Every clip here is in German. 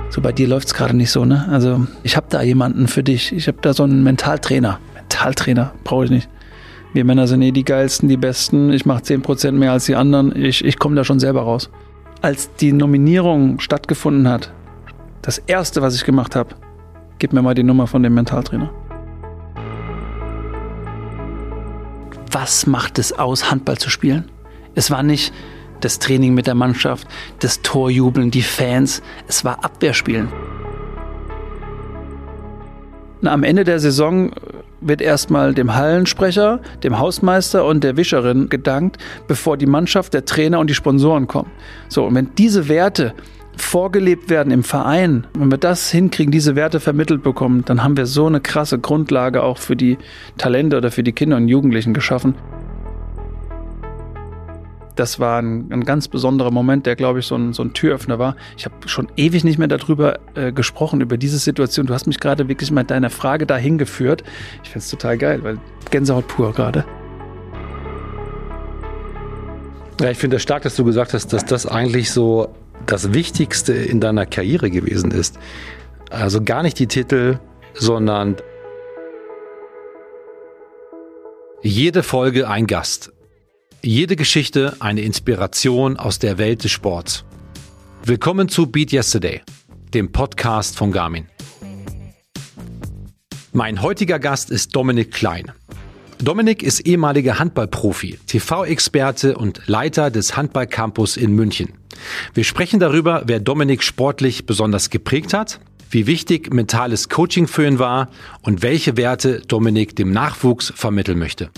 So, bei dir läuft's gerade nicht so, ne? Also ich habe da jemanden für dich. Ich habe da so einen Mentaltrainer. Mentaltrainer brauche ich nicht. Wir Männer sind die Geilsten, die Besten. Ich mache 10% mehr als die anderen. Ich komme da schon selber raus. Als die Nominierung stattgefunden hat, das Erste, was ich gemacht habe, gib mir mal die Nummer von dem Mentaltrainer. Was macht es aus, Handball zu spielen? Es war nicht das Training mit der Mannschaft, das Torjubeln, die Fans. Es war Abwehrspielen. Am Ende der Saison wird erstmal dem Hallensprecher, dem Hausmeister und der Wischerin gedankt, bevor die Mannschaft, der Trainer und die Sponsoren kommen. So, und wenn diese Werte vorgelebt werden im Verein, wenn wir das hinkriegen, diese Werte vermittelt bekommen, dann haben wir so eine krasse Grundlage auch für die Talente oder für die Kinder und Jugendlichen geschaffen. Das war ein ganz besonderer Moment, der, glaube ich, so ein Türöffner war. Ich habe schon ewig nicht mehr darüber gesprochen, über diese Situation. Du hast mich gerade wirklich mit deiner Frage dahin geführt. Ich finde es total geil, weil Gänsehaut pur gerade. Ja, ich finde es stark, dass du gesagt hast, dass das eigentlich so das Wichtigste in deiner Karriere gewesen ist. Also gar nicht die Titel, sondern jede Folge ein Gast. Jede Geschichte eine Inspiration aus der Welt des Sports. Willkommen zu Beat Yesterday, dem Podcast von Garmin. Mein heutiger Gast ist Dominik Klein. Dominik ist ehemaliger Handballprofi, TV-Experte und Leiter des Handballcampus in München. Wir sprechen darüber, wer Dominik sportlich besonders geprägt hat, wie wichtig mentales Coaching für ihn war und welche Werte Dominik dem Nachwuchs vermitteln möchte.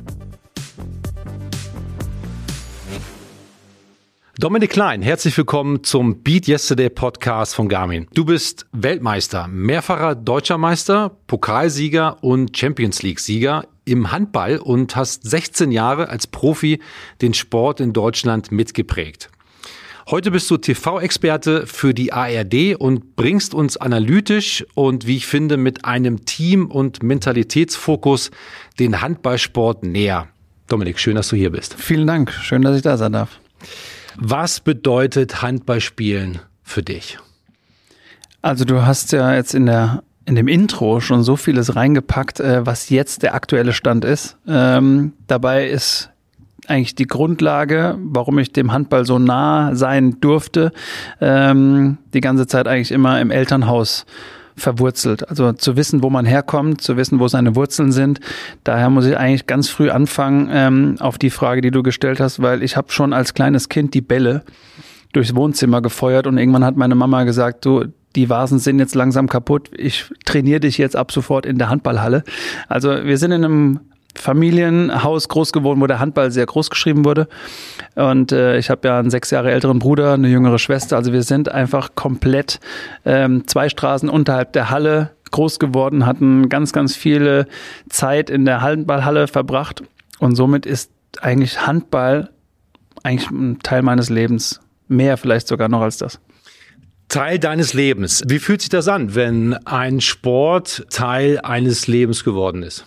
Dominik Klein, herzlich willkommen zum Beat Yesterday Podcast von Garmin. Du bist Weltmeister, mehrfacher Deutscher Meister, Pokalsieger und Champions League Sieger im Handball und hast 16 Jahre als Profi den Sport in Deutschland mitgeprägt. Heute bist du TV-Experte für die ARD und bringst uns analytisch und, wie ich finde, mit einem Team- und Mentalitätsfokus den Handballsport näher. Dominik, schön, dass du hier bist. Vielen Dank, schön, dass ich da sein darf. Was bedeutet Handballspielen für dich? Also du hast ja jetzt in dem Intro schon so vieles reingepackt, was jetzt der aktuelle Stand ist. Dabei ist eigentlich die Grundlage, warum ich dem Handball so nah sein durfte, die ganze Zeit eigentlich immer im Elternhaus verwurzelt. Also zu wissen, wo man herkommt, zu wissen, wo seine Wurzeln sind. Daher muss ich eigentlich ganz früh anfangen auf die Frage, die du gestellt hast, weil ich habe schon als kleines Kind die Bälle durchs Wohnzimmer gefeuert und irgendwann hat meine Mama gesagt, du, die Vasen sind jetzt langsam kaputt, ich trainiere dich jetzt ab sofort in der Handballhalle. Also wir sind in einem Familienhaus groß geworden, wo der Handball sehr groß geschrieben wurde. Und ich habe ja einen 6 Jahre älteren Bruder, eine jüngere Schwester. Also wir sind einfach komplett 2 Straßen unterhalb der Halle groß geworden, hatten ganz, ganz viele Zeit in der Handballhalle verbracht. Und somit ist eigentlich Handball eigentlich ein Teil meines Lebens. Mehr vielleicht sogar noch als das. Teil deines Lebens. Wie fühlt sich das an, wenn ein Sport Teil eines Lebens geworden ist?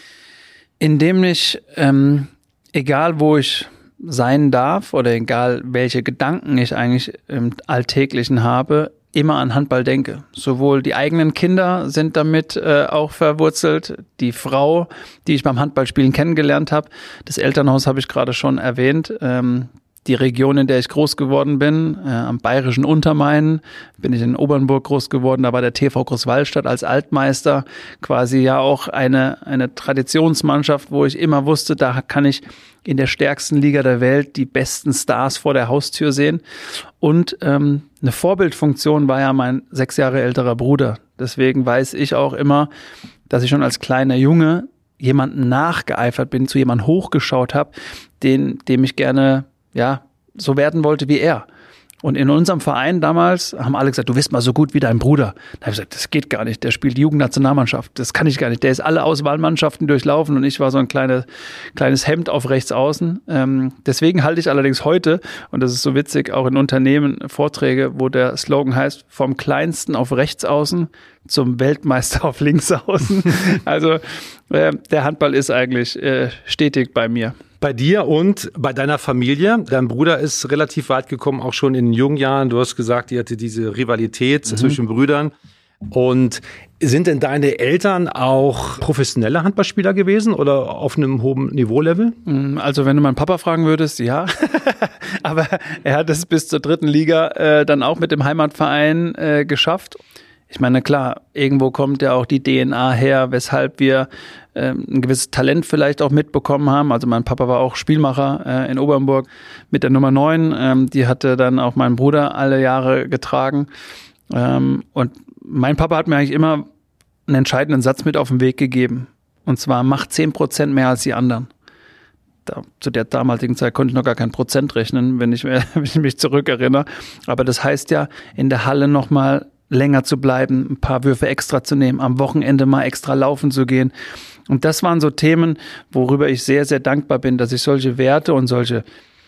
Indem ich, egal wo ich sein darf oder egal welche Gedanken ich eigentlich im Alltäglichen habe, immer an Handball denke. Sowohl die eigenen Kinder sind damit auch verwurzelt, die Frau, die ich beim Handballspielen kennengelernt habe. Das Elternhaus habe ich gerade schon erwähnt. Die Region, in der ich groß geworden bin, am bayerischen Untermain, bin ich in Obernburg groß geworden. Da war der TV Großwallstadt als Altmeister quasi ja auch eine Traditionsmannschaft, wo ich immer wusste, da kann ich in der stärksten Liga der Welt die besten Stars vor der Haustür sehen. Und eine Vorbildfunktion war ja mein 6 Jahre älterer Bruder. Deswegen weiß ich auch immer, dass ich schon als kleiner Junge jemanden nachgeeifert bin, zu jemandem hochgeschaut habe, dem ich gerne so werden wollte wie er. Und in unserem Verein damals haben alle gesagt, du bist mal so gut wie dein Bruder. Da habe ich gesagt, das geht gar nicht, der spielt Jugendnationalmannschaft, das kann ich gar nicht. Der ist alle Auswahlmannschaften durchlaufen und ich war so ein kleines Hemd auf rechts außen. Deswegen halte ich allerdings heute, und das ist so witzig, auch in Unternehmen Vorträge, wo der Slogan heißt, vom Kleinsten auf rechts außen zum Weltmeister auf links außen. Also der Handball ist eigentlich stetig bei mir. Bei dir und bei deiner Familie. Dein Bruder ist relativ weit gekommen, auch schon in jungen Jahren. Du hast gesagt, ihr hatte diese Rivalität zwischen Brüdern. Und sind denn deine Eltern auch professionelle Handballspieler gewesen oder auf einem hohen Niveau-Level? Also wenn du meinen Papa fragen würdest, ja. Aber er hat es bis zur 3. Liga dann auch mit dem Heimatverein geschafft. Ich meine, klar, irgendwo kommt ja auch die DNA her, weshalb wir ein gewisses Talent vielleicht auch mitbekommen haben. Also mein Papa war auch Spielmacher in Obernburg mit der Nummer 9. Die hatte dann auch mein Bruder alle Jahre getragen. Und mein Papa hat mir eigentlich immer einen entscheidenden Satz mit auf den Weg gegeben. Und zwar, mach 10% mehr als die anderen. Zu der damaligen Zeit konnte ich noch gar kein Prozent rechnen, wenn ich mich zurückerinnere. Aber das heißt ja, in der Halle nochmal länger zu bleiben, ein paar Würfe extra zu nehmen, am Wochenende mal extra laufen zu gehen. Und das waren so Themen, worüber ich sehr, sehr dankbar bin, dass ich solche Werte und solche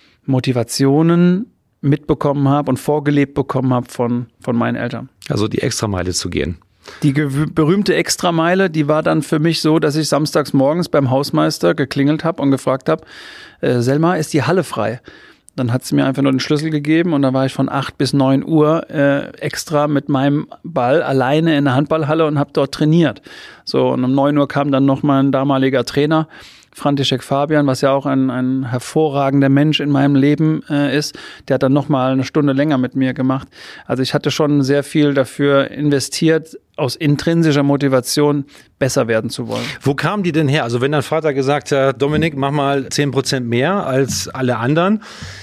Motivationen mitbekommen habe und vorgelebt bekommen habe von meinen Eltern. Also die Extrameile zu gehen. Die berühmte Extrameile, die war dann für mich so, dass ich samstags morgens beim Hausmeister geklingelt habe und gefragt habe, Selma, ist die Halle frei? Dann hat sie mir einfach nur den Schlüssel gegeben und dann war ich von 8 bis 9 Uhr extra mit meinem Ball alleine in der Handballhalle und habe dort trainiert. So, und um 9 Uhr kam dann noch mein damaliger Trainer, František Fabian, was ja auch ein hervorragender Mensch in meinem Leben ist. Der hat dann noch mal eine Stunde länger mit mir gemacht. Also ich hatte schon sehr viel dafür investiert, aus intrinsischer Motivation besser werden zu wollen. Wo kamen die denn her? Also wenn dein Vater gesagt hat, Dominik, mach mal 10% mehr als alle anderen,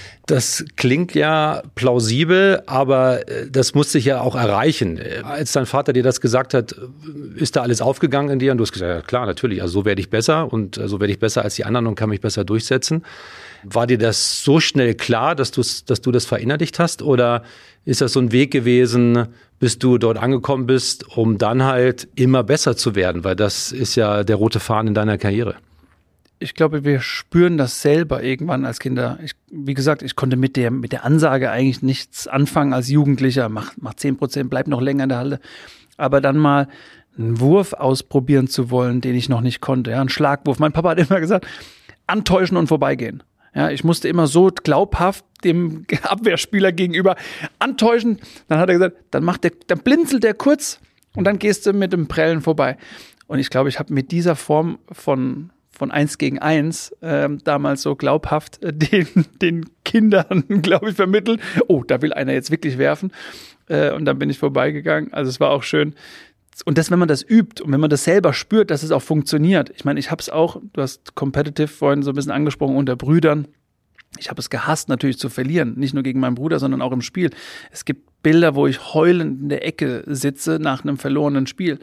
das klingt ja plausibel, aber das musste ich ja auch erreichen. Als dein Vater dir das gesagt hat, ist da alles aufgegangen in dir? Und du hast gesagt, ja klar, natürlich, also so werde ich besser und so werde ich besser als die anderen und kann mich besser durchsetzen. War dir das so schnell klar, dass du das verinnerlicht hast? Oder ist das so ein Weg gewesen, bis du dort angekommen bist, um dann halt immer besser zu werden? Weil das ist ja der rote Faden in deiner Karriere. Ich glaube, wir spüren das selber irgendwann als Kinder. Wie gesagt, ich konnte mit der Ansage eigentlich nichts anfangen als Jugendlicher. Mach 10%, bleib noch länger in der Halle. Aber dann mal einen Wurf ausprobieren zu wollen, den ich noch nicht konnte. Ja, einen Schlagwurf. Mein Papa hat immer gesagt, antäuschen und vorbeigehen. Ja, ich musste immer so glaubhaft dem Abwehrspieler gegenüber antäuschen. Dann hat er gesagt, dann blinzelt der kurz und dann gehst du mit dem Prellen vorbei. Und ich glaube, ich habe mit dieser Form von 1 gegen 1 damals so glaubhaft den Kindern, glaube ich, vermittelt. Oh, da will einer jetzt wirklich werfen. Und dann bin ich vorbeigegangen. Also es war auch schön. Und das, wenn man das übt und wenn man das selber spürt, dass es auch funktioniert. Ich meine, ich habe es auch, du hast Competitive vorhin so ein bisschen angesprochen, unter Brüdern. Ich habe es gehasst, natürlich zu verlieren. Nicht nur gegen meinen Bruder, sondern auch im Spiel. Es gibt Bilder, wo ich heulend in der Ecke sitze nach einem verlorenen Spiel.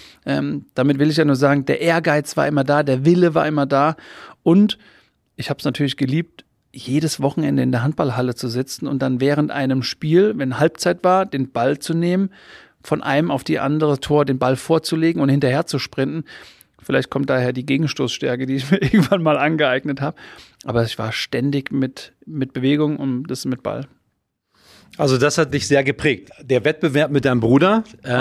Damit will ich ja nur sagen, der Ehrgeiz war immer da, der Wille war immer da und ich habe es natürlich geliebt, jedes Wochenende in der Handballhalle zu sitzen und dann während einem Spiel, wenn Halbzeit war, den Ball zu nehmen, von einem auf die andere Tor den Ball vorzulegen und hinterher zu sprinten. Vielleicht kommt daher die Gegenstoßstärke, die ich mir irgendwann mal angeeignet habe, aber ich war ständig mit Bewegung und das mit Ball. Also das hat dich sehr geprägt. Der Wettbewerb mit deinem Bruder,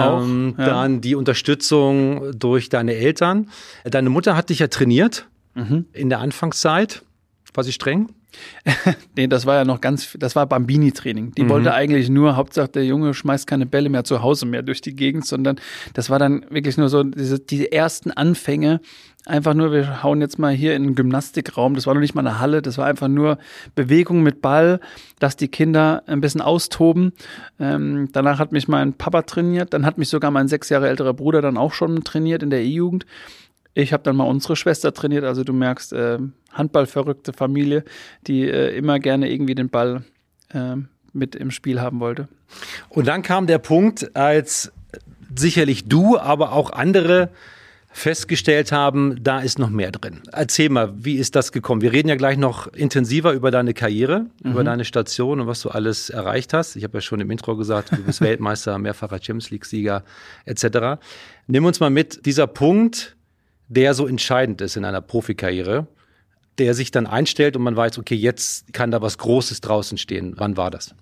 dann die Unterstützung durch deine Eltern. Deine Mutter hat dich ja trainiert in der Anfangszeit. War sie streng? Nee, das war ja noch das war Bambini-Training. Die wollte eigentlich nur, Hauptsache der Junge schmeißt keine Bälle mehr zu Hause mehr durch die Gegend, sondern das war dann wirklich nur so die ersten Anfänge. Einfach nur, wir hauen jetzt mal hier in einen Gymnastikraum. Das war noch nicht mal eine Halle, das war einfach nur Bewegung mit Ball, dass die Kinder ein bisschen austoben. Danach hat mich mein Papa trainiert, dann hat mich sogar mein 6 Jahre älterer Bruder dann auch schon trainiert in der E-Jugend. Ich habe dann mal unsere Schwester trainiert, also du merkst, handballverrückte Familie, die immer gerne irgendwie den Ball mit im Spiel haben wollte. Und dann kam der Punkt, als sicherlich du, aber auch andere festgestellt haben, da ist noch mehr drin. Erzähl mal, wie ist das gekommen? Wir reden ja gleich noch intensiver über deine Karriere, über deine Station und was du alles erreicht hast. Ich habe ja schon im Intro gesagt, du bist Weltmeister, mehrfacher Champions-League-Sieger etc. Nimm uns mal mit, dieser Punkt, der so entscheidend ist in einer Profikarriere, der sich dann einstellt und man weiß, okay, jetzt kann da was Großes draußen stehen. Wann war das?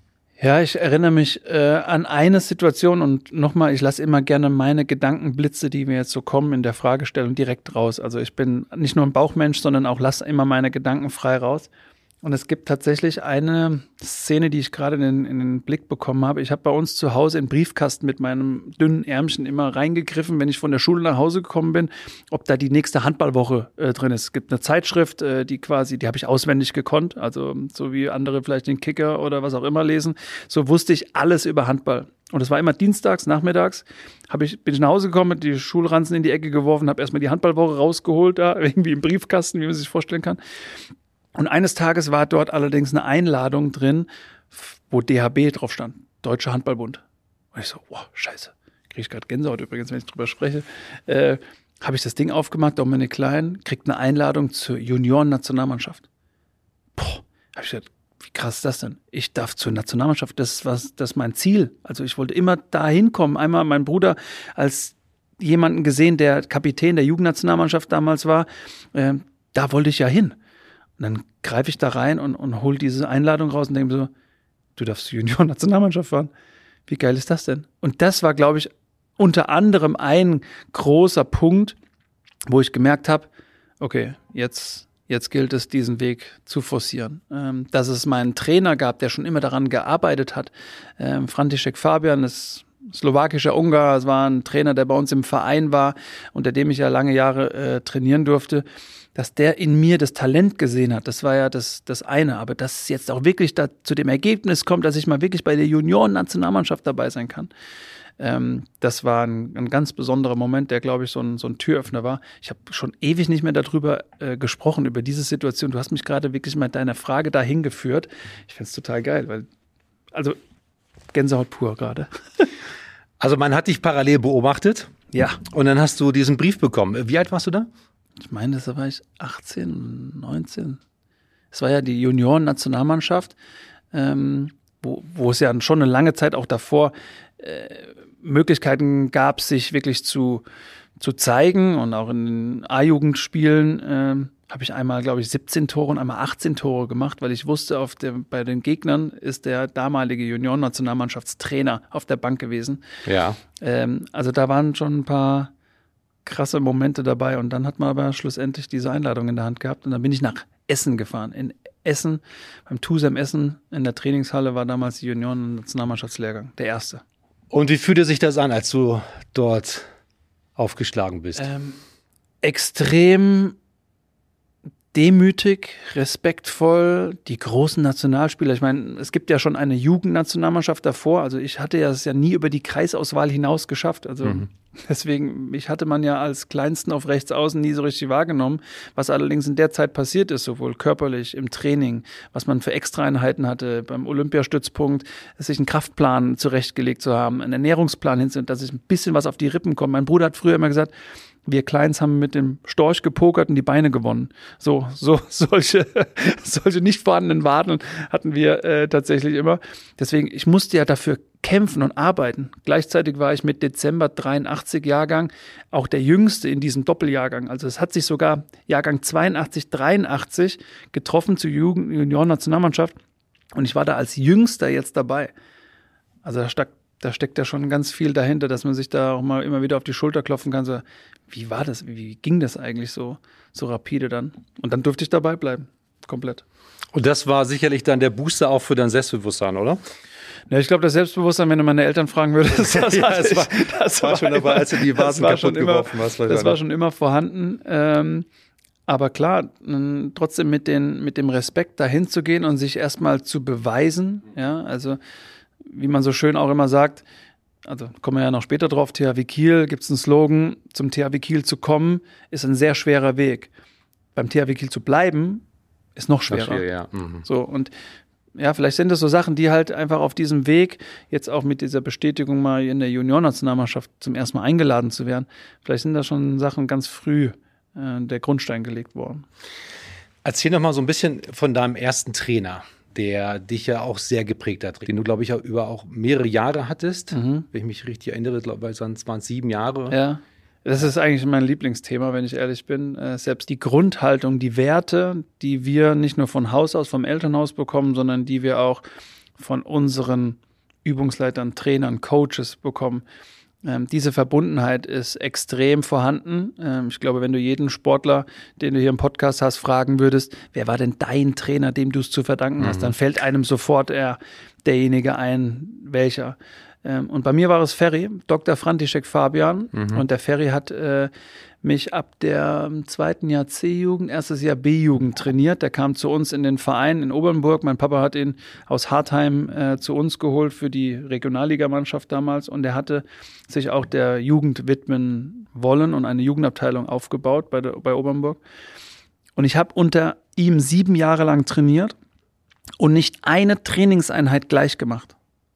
Ja, ich erinnere mich an eine Situation und nochmal, ich lasse immer gerne meine Gedankenblitze, die mir jetzt so kommen in der Fragestellung, direkt raus. Also ich bin nicht nur ein Bauchmensch, sondern auch lasse immer meine Gedanken frei raus. Und es gibt tatsächlich eine Szene, die ich gerade in den Blick bekommen habe. Ich habe bei uns zu Hause in den Briefkasten mit meinem dünnen Ärmchen immer reingegriffen, wenn ich von der Schule nach Hause gekommen bin, ob da die nächste Handballwoche drin ist. Es gibt eine Zeitschrift, die habe ich auswendig gekonnt, also so wie andere vielleicht den Kicker oder was auch immer lesen. So wusste ich alles über Handball. Und es war immer dienstags, nachmittags, bin ich nach Hause gekommen, die Schulranzen in die Ecke geworfen, habe erstmal die Handballwoche rausgeholt, da irgendwie im Briefkasten, wie man sich vorstellen kann. Und eines Tages war dort allerdings eine Einladung drin, wo DHB drauf stand, Deutscher Handballbund. Und ich so, wow, scheiße, kriege ich gerade Gänsehaut übrigens, wenn ich drüber spreche. Habe ich das Ding aufgemacht, Dominik Klein kriegt eine Einladung zur Junioren-Nationalmannschaft. Habe ich gesagt, wie krass ist das denn? Ich darf zur Nationalmannschaft, das ist mein Ziel. Also ich wollte immer da hinkommen. Einmal mein Bruder als jemanden gesehen, der Kapitän der Jugendnationalmannschaft damals war, da wollte ich ja hin. Und dann greife ich da rein und hole diese Einladung raus und denke mir so, du darfst zur Junioren-Nationalmannschaft fahren. Wie geil ist das denn? Und das war, glaube ich, unter anderem ein großer Punkt, wo ich gemerkt habe, okay, jetzt gilt es, diesen Weg zu forcieren. Dass es meinen Trainer gab, der schon immer daran gearbeitet hat. František Fabian ist slowakischer Ungar, es war ein Trainer, der bei uns im Verein war, unter dem ich ja lange Jahre trainieren durfte. Dass der in mir das Talent gesehen hat, das war ja das eine. Aber dass es jetzt auch wirklich da zu dem Ergebnis kommt, dass ich mal wirklich bei der Junioren-Nationalmannschaft dabei sein kann, das war ein ganz besonderer Moment, der, glaube ich, so ein Türöffner war. Ich habe schon ewig nicht mehr darüber gesprochen, über diese Situation. Du hast mich gerade wirklich mit deiner Frage dahin geführt. Ich finde es total geil, weil, also Gänsehaut pur gerade. Also man hat dich parallel beobachtet. Ja. Und dann hast du diesen Brief bekommen. Wie alt warst du da? Ich meine, da war ich 18, 19. Es war ja die Junioren-Nationalmannschaft, wo es ja schon eine lange Zeit auch davor Möglichkeiten gab, sich wirklich zu zeigen. Und auch in den A-Jugendspielen habe ich einmal, glaube ich, 17 Tore und einmal 18 Tore gemacht, weil ich wusste, bei den Gegnern ist der damalige Junioren-Nationalmannschaftstrainer auf der Bank gewesen. Ja. Also da waren schon ein paar krasse Momente dabei und dann hat man aber schlussendlich diese Einladung in der Hand gehabt und dann bin ich nach Essen gefahren. In Essen, beim TuSem Essen in der Trainingshalle war damals die Junioren-Nationalmannschaftslehrgang, der erste. Und wie fühlte sich das an, als du dort aufgeschlagen bist? Extrem demütig, respektvoll, die großen Nationalspieler. Ich meine, es gibt ja schon eine Jugendnationalmannschaft davor. Also ich hatte es ja nie über die Kreisauswahl hinaus geschafft. Also deswegen, mich hatte man ja als Kleinsten auf rechts außen nie so richtig wahrgenommen. Was allerdings in der Zeit passiert ist, sowohl körperlich, im Training, was man für Extraeinheiten hatte, beim Olympiastützpunkt, sich einen Kraftplan zurechtgelegt zu haben, einen Ernährungsplan hinzu, dass ich ein bisschen was auf die Rippen komme. Mein Bruder hat früher immer gesagt, wir Kleins haben mit dem Storch gepokert und die Beine gewonnen. Solche nicht vorhandenen Waden hatten wir tatsächlich immer. Deswegen, ich musste ja dafür kämpfen und arbeiten. Gleichzeitig war ich mit Dezember 83 Jahrgang auch der Jüngste in diesem Doppeljahrgang. Also es hat sich sogar Jahrgang 82, 83 getroffen zur Junioren-Nationalmannschaft und ich war da als Jüngster jetzt dabei. Also da steckt ja schon ganz viel dahinter, dass man sich da auch mal immer wieder auf die Schulter klopfen kann. So, wie war das? Wie ging das eigentlich so rapide dann? Und dann durfte ich dabei bleiben. Komplett. Und das war sicherlich dann der Booster auch für dein Selbstbewusstsein, oder? Ja, ich glaube, das Selbstbewusstsein, wenn du meine Eltern fragen würdest, das war schon dabei, als du die Vasen kaputt geworfen hast. Das war schon immer vorhanden. Aber klar, trotzdem mit dem Respekt dahin zu gehen und sich erstmal zu beweisen, ja, also wie man so schön auch immer sagt, also kommen wir ja noch später drauf, THW Kiel, gibt es einen Slogan, zum THW Kiel zu kommen, ist ein sehr schwerer Weg. Beim THW Kiel zu bleiben, ist noch schwerer. Ja. So, und ja, vielleicht sind das so Sachen, die halt einfach auf diesem Weg, jetzt auch mit dieser Bestätigung mal in der Junioren-Nationalmannschaft zum ersten Mal eingeladen zu werden, vielleicht sind da schon Sachen ganz früh der Grundstein gelegt worden. Erzähl noch mal so ein bisschen von deinem ersten Trainer, der dich ja auch sehr geprägt hat, den du, glaube ich, über auch mehrere Jahre hattest. Wenn ich mich richtig erinnere, glaube ich, waren es 7 Jahre. Ja, das ist eigentlich mein Lieblingsthema, wenn ich ehrlich bin. Selbst die Grundhaltung, die Werte, die wir nicht nur von Haus aus, vom Elternhaus bekommen, sondern die wir auch von unseren Übungsleitern, Trainern, Coaches bekommen. Diese Verbundenheit ist extrem vorhanden. Ich glaube, wenn du jeden Sportler, den du hier im Podcast hast, fragen würdest, wer war denn dein Trainer, dem du es zu verdanken hast, dann fällt einem sofort derjenige ein, welcher. Und bei mir war es Ferry, Dr. František Fabian. Und der Ferry hat mich ab der 2. Jahr C-Jugend, erstes Jahr B-Jugend trainiert. Der kam zu uns in den Verein in Obernburg. Mein Papa hat ihn aus Hartheim zu uns geholt für die Regionalligamannschaft damals. Und er hatte sich auch der Jugend widmen wollen und eine Jugendabteilung aufgebaut bei Obernburg. Und ich habe unter ihm 7 Jahre lang trainiert und nicht eine Trainingseinheit gleich gemacht.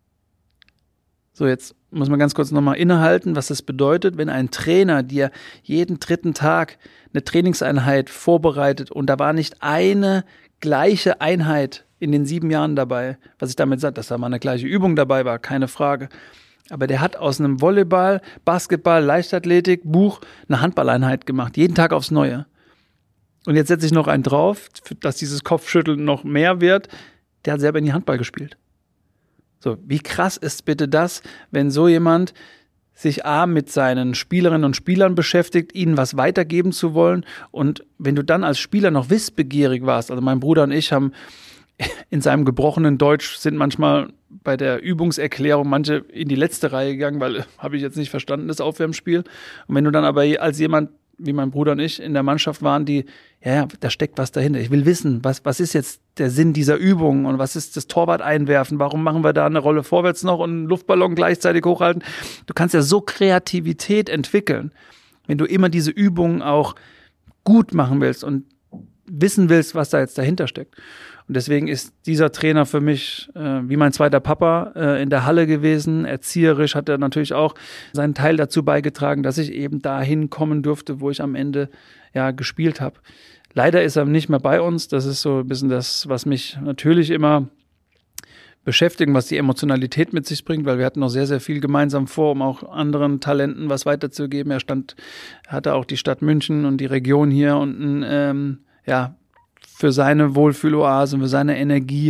So, jetzt muss man ganz kurz nochmal innehalten, was das bedeutet, wenn ein Trainer dir jeden 3. Tag eine Trainingseinheit vorbereitet und da war nicht eine gleiche Einheit in den 7 Jahren dabei. Was ich damit sage, dass da mal eine gleiche Übung dabei war, keine Frage. Aber der hat aus einem Volleyball, Basketball, Leichtathletik, Buch eine Handballeinheit gemacht, jeden Tag aufs Neue. Und jetzt setze ich noch einen drauf, dass dieses Kopfschütteln noch mehr wird. Der hat selber in die Handball gespielt. So, wie krass ist bitte das, wenn so jemand sich mit seinen Spielerinnen und Spielern beschäftigt, ihnen was weitergeben zu wollen und wenn du dann als Spieler noch wissbegierig warst, also mein Bruder und ich haben in seinem gebrochenen Deutsch sind manchmal bei der Übungserklärung manche in die letzte Reihe gegangen, weil habe ich jetzt nicht verstanden, das Aufwärmspiel. Und wenn du dann aber als jemand wie mein Bruder und ich in der Mannschaft waren, die, ja, da steckt was dahinter. Ich will wissen, was ist jetzt der Sinn dieser Übung und was ist das Torwart einwerfen? Warum machen wir da eine Rolle vorwärts noch und einen Luftballon gleichzeitig hochhalten? Du kannst ja so Kreativität entwickeln, wenn du immer diese Übungen auch gut machen willst und wissen willst, was da jetzt dahinter steckt. Und deswegen ist dieser Trainer für mich wie mein zweiter Papa in der Halle gewesen. Erzieherisch hat er natürlich auch seinen Teil dazu beigetragen, dass ich eben dahin kommen durfte, wo ich am Ende ja gespielt habe. Leider ist er nicht mehr bei uns. Das ist so ein bisschen das, was mich natürlich immer beschäftigt, was die Emotionalität mit sich bringt, weil wir hatten noch sehr, sehr viel gemeinsam vor, um auch anderen Talenten was weiterzugeben. Er hatte auch die Stadt München und die Region hier unten, für seine Wohlfühloase, für seine Energie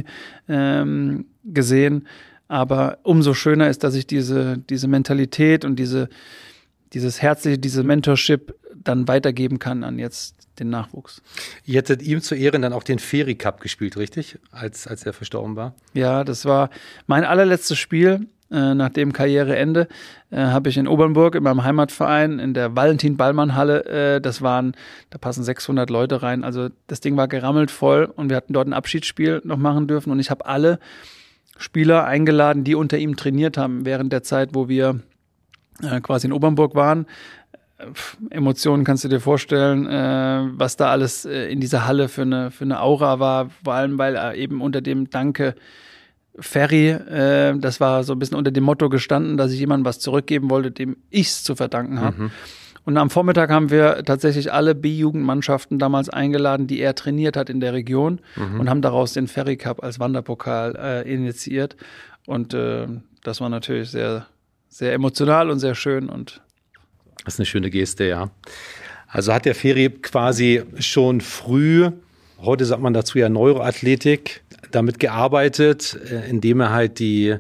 gesehen. Aber umso schöner ist, dass ich diese Mentalität und dieses Herzliche, diese Mentorship dann weitergeben kann an jetzt den Nachwuchs. Ihr hättet ihm zu Ehren dann auch den Ferry Cup gespielt, richtig? Als er verstorben war? Ja, das war mein allerletztes Spiel. Nach dem Karriereende habe ich in Obernburg in meinem Heimatverein in der Valentin-Ballmann-Halle, da passen 600 Leute rein, also das Ding war gerammelt voll und wir hatten dort ein Abschiedsspiel noch machen dürfen und ich habe alle Spieler eingeladen, die unter ihm trainiert haben während der Zeit, wo wir quasi in Obernburg waren. Emotionen kannst du dir vorstellen, was da alles in dieser Halle für eine Aura war, vor allem weil er eben unter dem Danke Ferry, das war so ein bisschen unter dem Motto gestanden, dass ich jemandem was zurückgeben wollte, dem ich es zu verdanken habe. Und am Vormittag haben wir tatsächlich alle B-Jugendmannschaften damals eingeladen, die er trainiert hat in der Region und haben daraus den Ferry Cup als Wanderpokal initiiert. Und das war natürlich sehr, sehr emotional und sehr schön. Und das ist eine schöne Geste, ja. Also hat der Ferry quasi schon früh, heute sagt man dazu ja Neuroathletik, damit gearbeitet, indem er halt die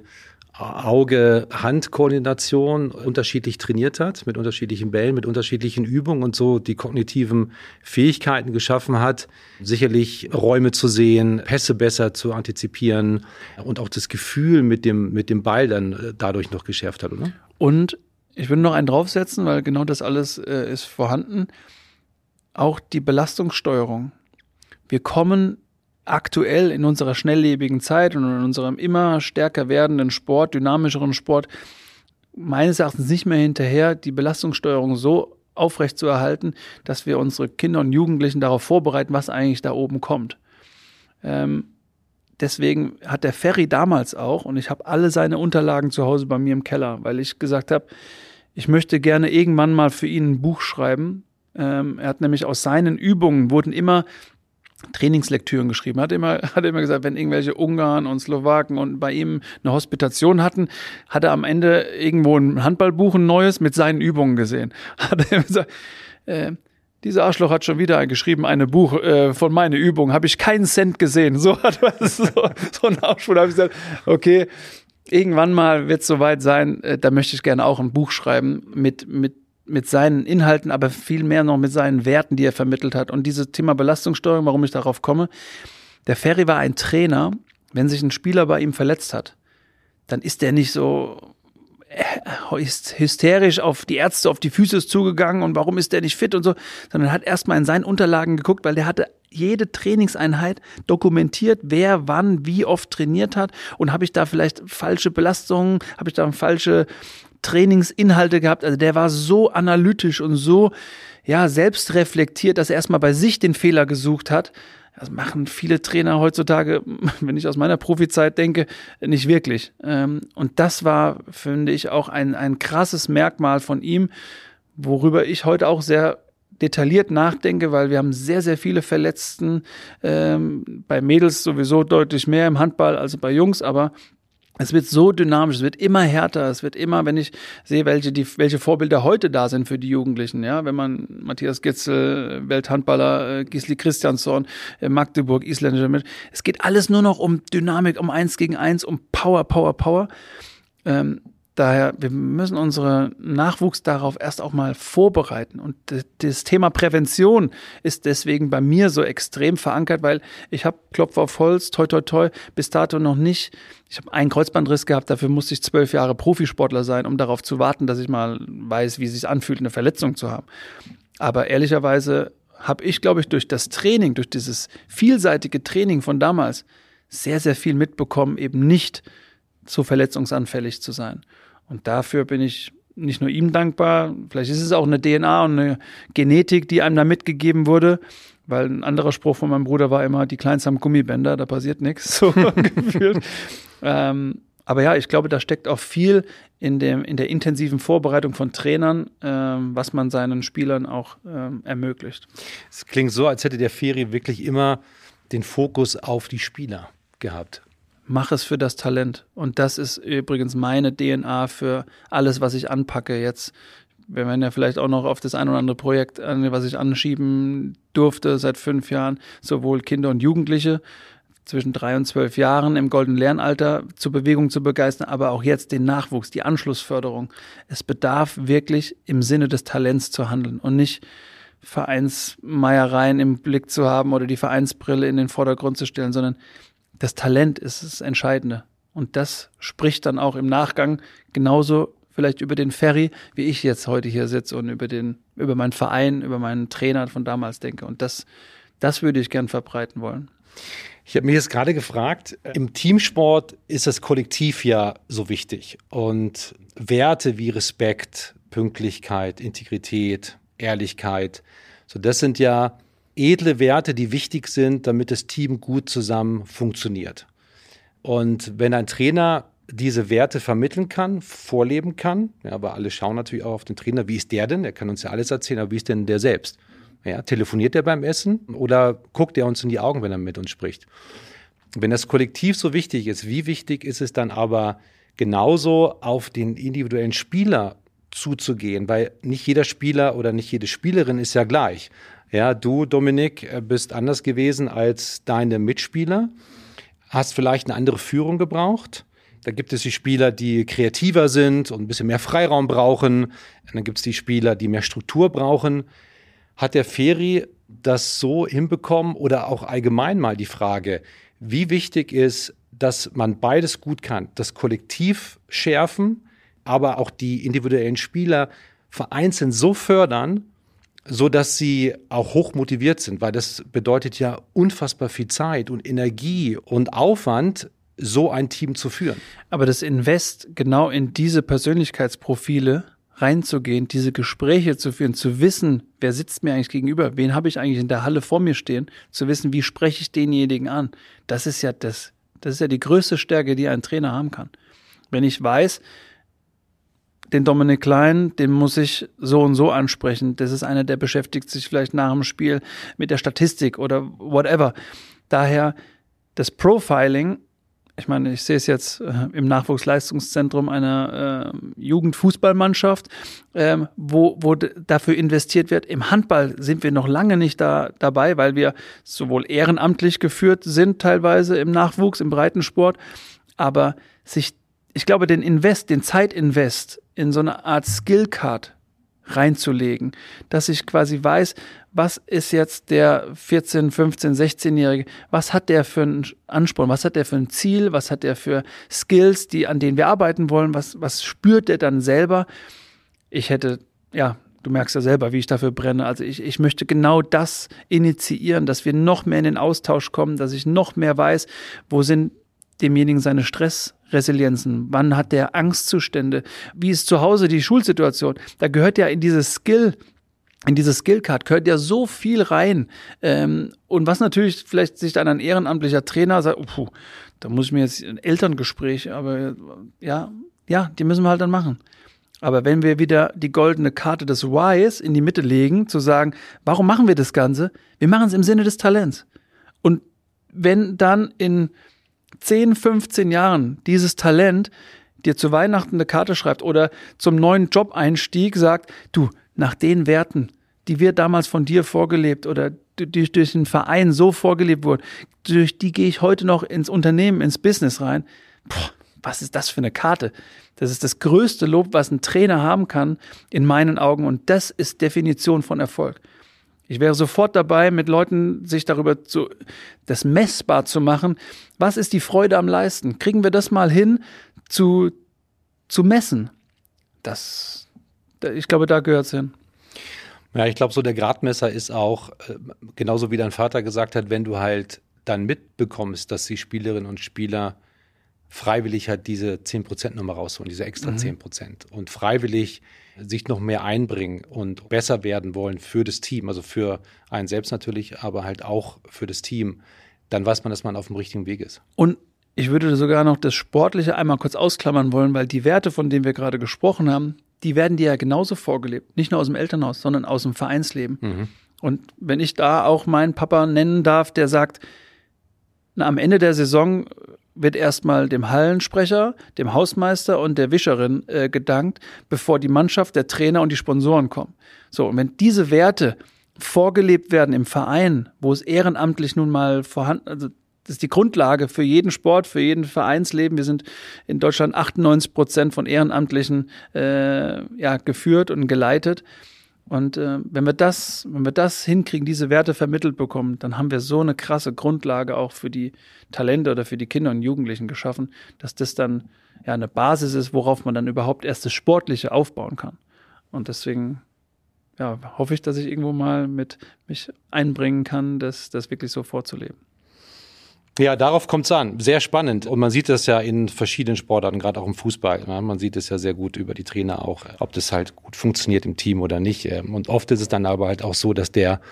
Auge-Hand-Koordination unterschiedlich trainiert hat, mit unterschiedlichen Bällen, mit unterschiedlichen Übungen und so die kognitiven Fähigkeiten geschaffen hat, sicherlich Räume zu sehen, Pässe besser zu antizipieren und auch das Gefühl mit dem Ball dann dadurch noch geschärft hat, oder? Und ich würde noch einen draufsetzen, weil genau das alles ist vorhanden. Auch die Belastungssteuerung. Wir kommen aktuell in unserer schnelllebigen Zeit und in unserem immer stärker werdenden Sport, dynamischeren Sport, meines Erachtens nicht mehr hinterher, die Belastungssteuerung so aufrecht zu erhalten, dass wir unsere Kinder und Jugendlichen darauf vorbereiten, was eigentlich da oben kommt. Deswegen hat der Ferry damals auch, und ich habe alle seine Unterlagen zu Hause bei mir im Keller, weil ich gesagt habe, ich möchte gerne irgendwann mal für ihn ein Buch schreiben. Er hat nämlich aus seinen Übungen wurden immer Trainingslektüren geschrieben. Hat immer gesagt, wenn irgendwelche Ungarn und Slowaken und bei ihm eine Hospitation hatten, hat er am Ende irgendwo ein Handballbuch, ein neues, mit seinen Übungen gesehen. Hat er gesagt, dieser Arschloch hat schon wieder geschrieben, ein Buch von meiner Übung, habe ich keinen Cent gesehen. So ein Ausspruch, da habe ich gesagt, okay, irgendwann mal wird es soweit sein, da möchte ich gerne auch ein Buch schreiben mit seinen Inhalten, aber viel mehr noch mit seinen Werten, die er vermittelt hat. Und dieses Thema Belastungssteuerung, warum ich darauf komme, der Ferry war ein Trainer, wenn sich ein Spieler bei ihm verletzt hat, dann ist der nicht so hysterisch auf die Ärzte, auf die Physios zugegangen und warum ist der nicht fit und so, sondern hat erstmal in seinen Unterlagen geguckt, weil der hatte jede Trainingseinheit dokumentiert, wer wann wie oft trainiert hat und habe ich da vielleicht falsche Belastungen, habe ich da falsche Trainingsinhalte gehabt. Also der war so analytisch und so selbst reflektiert, dass er erstmal bei sich den Fehler gesucht hat. Das machen viele Trainer heutzutage, wenn ich aus meiner Profizeit denke, nicht wirklich. Und das war, finde ich, auch ein krasses Merkmal von ihm, worüber ich heute auch sehr detailliert nachdenke, weil wir haben sehr, sehr viele Verletzten, bei Mädels sowieso deutlich mehr im Handball als bei Jungs, aber es wird so dynamisch, es wird immer härter, es wird immer, wenn ich sehe, welche Vorbilder heute da sind für die Jugendlichen, ja, wenn man Matthias Gitzel, Welthandballer, Gisli Kristjansson, Magdeburg, isländischer Mensch, es geht alles nur noch um Dynamik, um 1 gegen 1, um Power. Daher, wir müssen unseren Nachwuchs darauf erst auch mal vorbereiten. Und das Thema Prävention ist deswegen bei mir so extrem verankert, weil ich habe, Klopf auf Holz, toi, toi, toi, bis dato noch nicht. Ich habe einen Kreuzbandriss gehabt, dafür musste ich 12 Jahre Profisportler sein, um darauf zu warten, dass ich mal weiß, wie es sich anfühlt, eine Verletzung zu haben. Aber ehrlicherweise habe ich, glaube ich, durch das Training, durch dieses vielseitige Training von damals sehr, sehr viel mitbekommen, eben nicht so verletzungsanfällig zu sein. Und dafür bin ich nicht nur ihm dankbar, vielleicht ist es auch eine DNA und eine Genetik, die einem da mitgegeben wurde, weil ein anderer Spruch von meinem Bruder war immer, die Kleinsten haben Gummibänder, da passiert nichts, so gefühlt. Aber ja, ich glaube, da steckt auch viel in der intensiven Vorbereitung von Trainern, was man seinen Spielern auch ermöglicht. Es klingt so, als hätte der Ferry wirklich immer den Fokus auf die Spieler gehabt. Mach es für das Talent. Und das ist übrigens meine DNA für alles, was ich anpacke jetzt. Wir werden ja vielleicht auch noch auf das ein oder andere Projekt, was ich anschieben durfte seit 5 Jahren, sowohl Kinder und Jugendliche zwischen 3 und 12 Jahren im goldenen Lernalter zur Bewegung zu begeistern, aber auch jetzt den Nachwuchs, die Anschlussförderung. Es bedarf wirklich im Sinne des Talents zu handeln und nicht Vereinsmeiereien im Blick zu haben oder die Vereinsbrille in den Vordergrund zu stellen, sondern das Talent ist das Entscheidende. Und das spricht dann auch im Nachgang genauso vielleicht über den Ferry, wie ich jetzt heute hier sitze und über meinen Verein, über meinen Trainer von damals denke. Und das würde ich gern verbreiten wollen. Ich habe mich jetzt gerade gefragt, im Teamsport ist das Kollektiv ja so wichtig. Und Werte wie Respekt, Pünktlichkeit, Integrität, Ehrlichkeit, so das sind ja edle Werte, die wichtig sind, damit das Team gut zusammen funktioniert. Und wenn ein Trainer diese Werte vermitteln kann, vorleben kann, ja, aber alle schauen natürlich auch auf den Trainer, wie ist der denn? Der kann uns ja alles erzählen, aber wie ist denn der selbst? Ja, telefoniert der beim Essen oder guckt er uns in die Augen, wenn er mit uns spricht? Wenn das Kollektiv so wichtig ist, wie wichtig ist es dann aber genauso auf den individuellen Spieler zuzugehen? Weil nicht jeder Spieler oder nicht jede Spielerin ist ja gleich. Ja, du, Dominik, bist anders gewesen als deine Mitspieler, hast vielleicht eine andere Führung gebraucht. Da gibt es die Spieler, die kreativer sind und ein bisschen mehr Freiraum brauchen. Und dann gibt es die Spieler, die mehr Struktur brauchen. Hat der Ferry das so hinbekommen oder auch allgemein mal die Frage, wie wichtig ist, dass man beides gut kann? Das Kollektiv schärfen, aber auch die individuellen Spieler vereinzelt so fördern, so dass sie auch hoch motiviert sind, weil das bedeutet ja unfassbar viel Zeit und Energie und Aufwand, so ein Team zu führen. Aber das Invest genau in diese Persönlichkeitsprofile reinzugehen, diese Gespräche zu führen, zu wissen, wer sitzt mir eigentlich gegenüber, wen habe ich eigentlich in der Halle vor mir stehen, zu wissen, wie spreche ich denjenigen an. Das ist ja die größte Stärke, die ein Trainer haben kann. Wenn ich weiß, den Dominik Klein, den muss ich so und so ansprechen. Das ist einer, der beschäftigt sich vielleicht nach dem Spiel mit der Statistik oder whatever. Daher, das Profiling Ich meine, ich sehe es jetzt im Nachwuchsleistungszentrum einer Jugendfußballmannschaft, wo dafür investiert wird. Im Handball sind wir noch lange nicht dabei, weil wir sowohl ehrenamtlich geführt sind, teilweise im Nachwuchs, im Breitensport, aber ich glaube, den Zeitinvest in so eine Art Skillcard reinzulegen, dass ich quasi weiß, was ist jetzt der 14-, 15-, 16-Jährige, was hat der für einen Ansporn, was hat der für ein Ziel, was hat der für Skills, an denen wir arbeiten wollen, was spürt der dann selber? Du merkst ja selber, wie ich dafür brenne, also ich möchte genau das initiieren, dass wir noch mehr in den Austausch kommen, dass ich noch mehr weiß, wo sind demjenigen seine Stressresilienzen, wann hat der Angstzustände, wie ist zu Hause die Schulsituation, da gehört ja in diese Skillcard gehört ja so viel rein. Und was natürlich vielleicht sich dann ein ehrenamtlicher Trainer sagt, da muss ich mir jetzt ein Elterngespräch, aber ja, die müssen wir halt dann machen. Aber wenn wir wieder die goldene Karte des Whys in die Mitte legen, zu sagen, warum machen wir das Ganze? Wir machen es im Sinne des Talents. Und wenn dann in 10, 15 Jahren dieses Talent dir zu Weihnachten eine Karte schreibt oder zum neuen Job-Einstieg sagt, du, nach den Werten, die wir damals von dir vorgelebt oder durch den Verein so vorgelebt wurden, durch die gehe ich heute noch ins Unternehmen, ins Business rein. Was ist das für eine Karte? Das ist das größte Lob, was ein Trainer haben kann, in meinen Augen. Und das ist Definition von Erfolg. Ich wäre sofort dabei, mit Leuten sich das messbar zu machen. Was ist die Freude am Leisten? Kriegen wir das mal hin, zu messen? Ich glaube, da gehört es hin. Ja, ich glaube, so der Gradmesser ist auch, genauso wie dein Vater gesagt hat, wenn du halt dann mitbekommst, dass die Spielerinnen und Spieler freiwillig halt diese 10%-Nummer rausholen, diese extra 10% und freiwillig sich noch mehr einbringen und besser werden wollen für das Team, also für einen selbst natürlich, aber halt auch für das Team, dann weiß man, dass man auf dem richtigen Weg ist. Und ich würde sogar noch das Sportliche einmal kurz ausklammern wollen, weil die Werte, von denen wir gerade gesprochen haben, die werden dir ja genauso vorgelebt. Nicht nur aus dem Elternhaus, sondern aus dem Vereinsleben. Mhm. Und wenn ich da auch meinen Papa nennen darf, der sagt, am Ende der Saison wird erstmal dem Hallensprecher, dem Hausmeister und der Wischerin gedankt, bevor die Mannschaft, der Trainer und die Sponsoren kommen. So, und wenn diese Werte vorgelebt werden im Verein, wo es ehrenamtlich nun mal vorhanden, also das ist die Grundlage für jeden Sport, für jeden Vereinsleben. Wir sind in Deutschland 98% von Ehrenamtlichen geführt und geleitet. Und wenn wir das hinkriegen, diese Werte vermittelt bekommen, dann haben wir so eine krasse Grundlage auch für die Talente oder für die Kinder und Jugendlichen geschaffen, dass das dann eine Basis ist, worauf man dann überhaupt erst das Sportliche aufbauen kann. Und deswegen hoffe ich, dass ich irgendwo mal mich einbringen kann, das wirklich so vorzuleben. Ja, darauf kommt es an. Sehr spannend. Und man sieht das ja in verschiedenen Sportarten, gerade auch im Fußball. Ja, man sieht es ja sehr gut über die Trainer auch, ob das halt gut funktioniert im Team oder nicht. Und oft ist es dann aber halt auch so, dass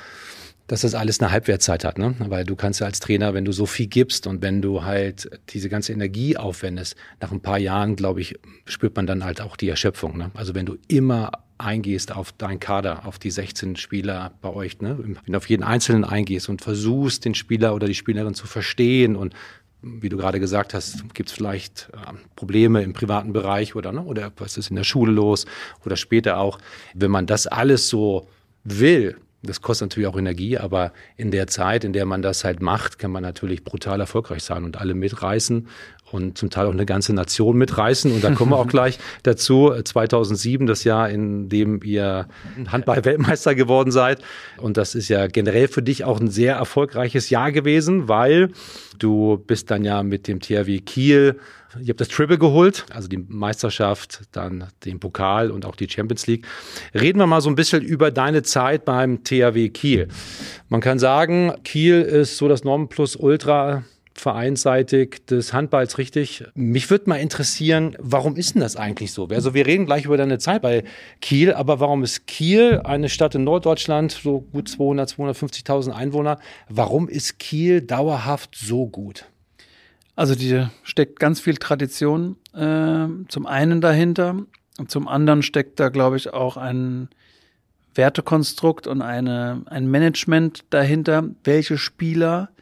das alles eine Halbwertszeit hat, ne? Weil du kannst ja als Trainer, wenn du so viel gibst und wenn du halt diese ganze Energie aufwendest, nach ein paar Jahren, glaube ich, spürt man dann halt auch die Erschöpfung, ne? Also wenn du immer eingehst auf deinen Kader, auf die 16 Spieler bei euch, ne? Wenn du auf jeden Einzelnen eingehst und versuchst, den Spieler oder die Spielerin zu verstehen und wie du gerade gesagt hast, gibt es vielleicht Probleme im privaten Bereich oder was ist in der Schule los oder später auch, wenn man das alles so will. Das kostet natürlich auch Energie, aber in der Zeit, in der man das halt macht, kann man natürlich brutal erfolgreich sein und alle mitreißen und zum Teil auch eine ganze Nation mitreißen. Und da kommen wir auch gleich dazu. 2007, das Jahr, in dem ihr Handball-Weltmeister geworden seid. Und das ist ja generell für dich auch ein sehr erfolgreiches Jahr gewesen, weil du bist dann ja mit dem THW Kiel, ihr habt das Triple geholt, also die Meisterschaft, dann den Pokal und auch die Champions League. Reden wir mal so ein bisschen über deine Zeit beim THW Kiel. Man kann sagen, Kiel ist so das Nonplusultra vereinsseitig des Handballs, richtig. Mich würde mal interessieren, warum ist denn das eigentlich so? Also wir reden gleich über deine Zeit bei Kiel, aber warum ist Kiel, eine Stadt in Norddeutschland, so gut 250.000 Einwohner, warum ist Kiel dauerhaft so gut? Also die steckt ganz viel Tradition zum einen dahinter und zum anderen steckt da, glaube ich, auch ein Wertekonstrukt und ein Management dahinter, welche Spieler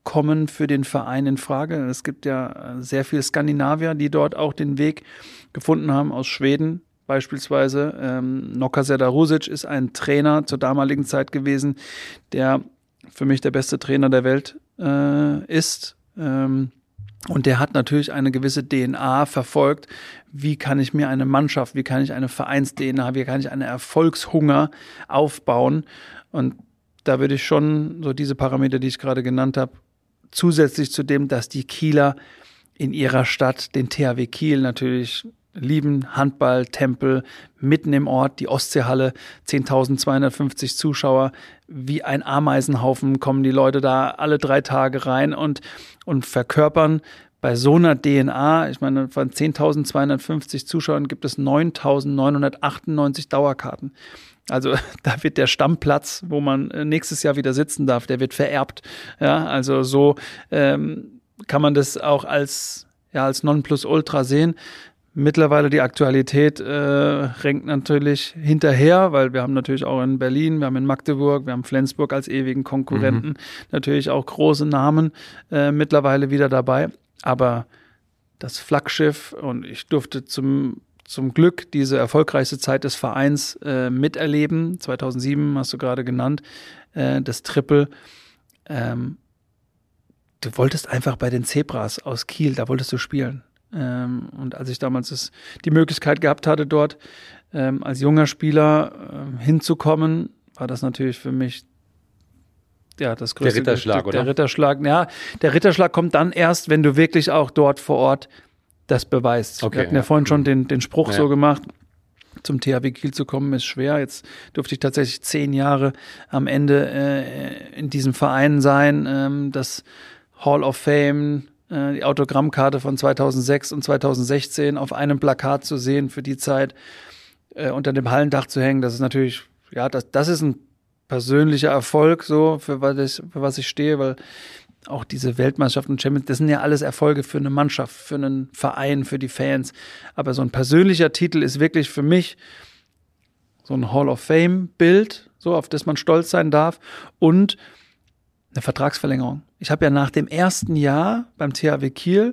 kommen für den Verein in Frage? Es gibt ja sehr viele Skandinavier, die dort auch den Weg gefunden haben, aus Schweden beispielsweise. Noka Serdar-Rusic ist ein Trainer zur damaligen Zeit gewesen, der für mich der beste Trainer der Welt ist. Und der hat natürlich eine gewisse DNA verfolgt. Wie kann ich mir eine Mannschaft, wie kann ich eine Vereins-DNA, wie kann ich einen Erfolgshunger aufbauen? Und da würde ich schon so diese Parameter, die ich gerade genannt habe, zusätzlich zu dem, dass die Kieler in ihrer Stadt den THW Kiel natürlich lieben, Handball, Tempel, mitten im Ort, die Ostseehalle, 10.250 Zuschauer, wie ein Ameisenhaufen kommen die Leute da alle 3 Tage rein und verkörpern bei so einer DNA, ich meine, von 10.250 Zuschauern gibt es 9.998 Dauerkarten. Also da wird der Stammplatz, wo man nächstes Jahr wieder sitzen darf, der wird vererbt. Ja, also so kann man das auch als Nonplusultra sehen. Mittlerweile die Aktualität renkt natürlich hinterher, weil wir haben natürlich auch in Berlin, wir haben in Magdeburg, wir haben Flensburg als ewigen Konkurrenten, natürlich auch große Namen mittlerweile wieder dabei. Aber das Flaggschiff, und ich durfte zum Glück diese erfolgreichste Zeit des Vereins miterleben, 2007 hast du gerade genannt, das Triple. Du wolltest einfach bei den Zebras aus Kiel, da wolltest du spielen. Und als ich damals die Möglichkeit gehabt hatte, dort als junger Spieler hinzukommen, war das natürlich für mich das größte. Der Ritterschlag, oder? Der Ritterschlag, ja. Der Ritterschlag kommt dann erst, wenn du wirklich auch dort vor Ort das beweist. Okay, Wir hatten ja vorhin schon den Spruch so gemacht, zum THW Kiel zu kommen ist schwer. Jetzt durfte ich tatsächlich 10 Jahre am Ende in diesem Verein sein. Das Hall of Fame, die Autogrammkarte von 2006 und 2016 auf einem Plakat zu sehen für die Zeit, unter dem Hallendach zu hängen, das ist natürlich, das ist ein persönlicher Erfolg, so für was ich stehe, weil auch diese Weltmeisterschaften und Champions, das sind ja alles Erfolge für eine Mannschaft, für einen Verein, für die Fans. Aber so ein persönlicher Titel ist wirklich für mich so ein Hall of Fame-Bild, so auf das man stolz sein darf, und eine Vertragsverlängerung. Ich habe ja nach dem ersten Jahr beim THW Kiel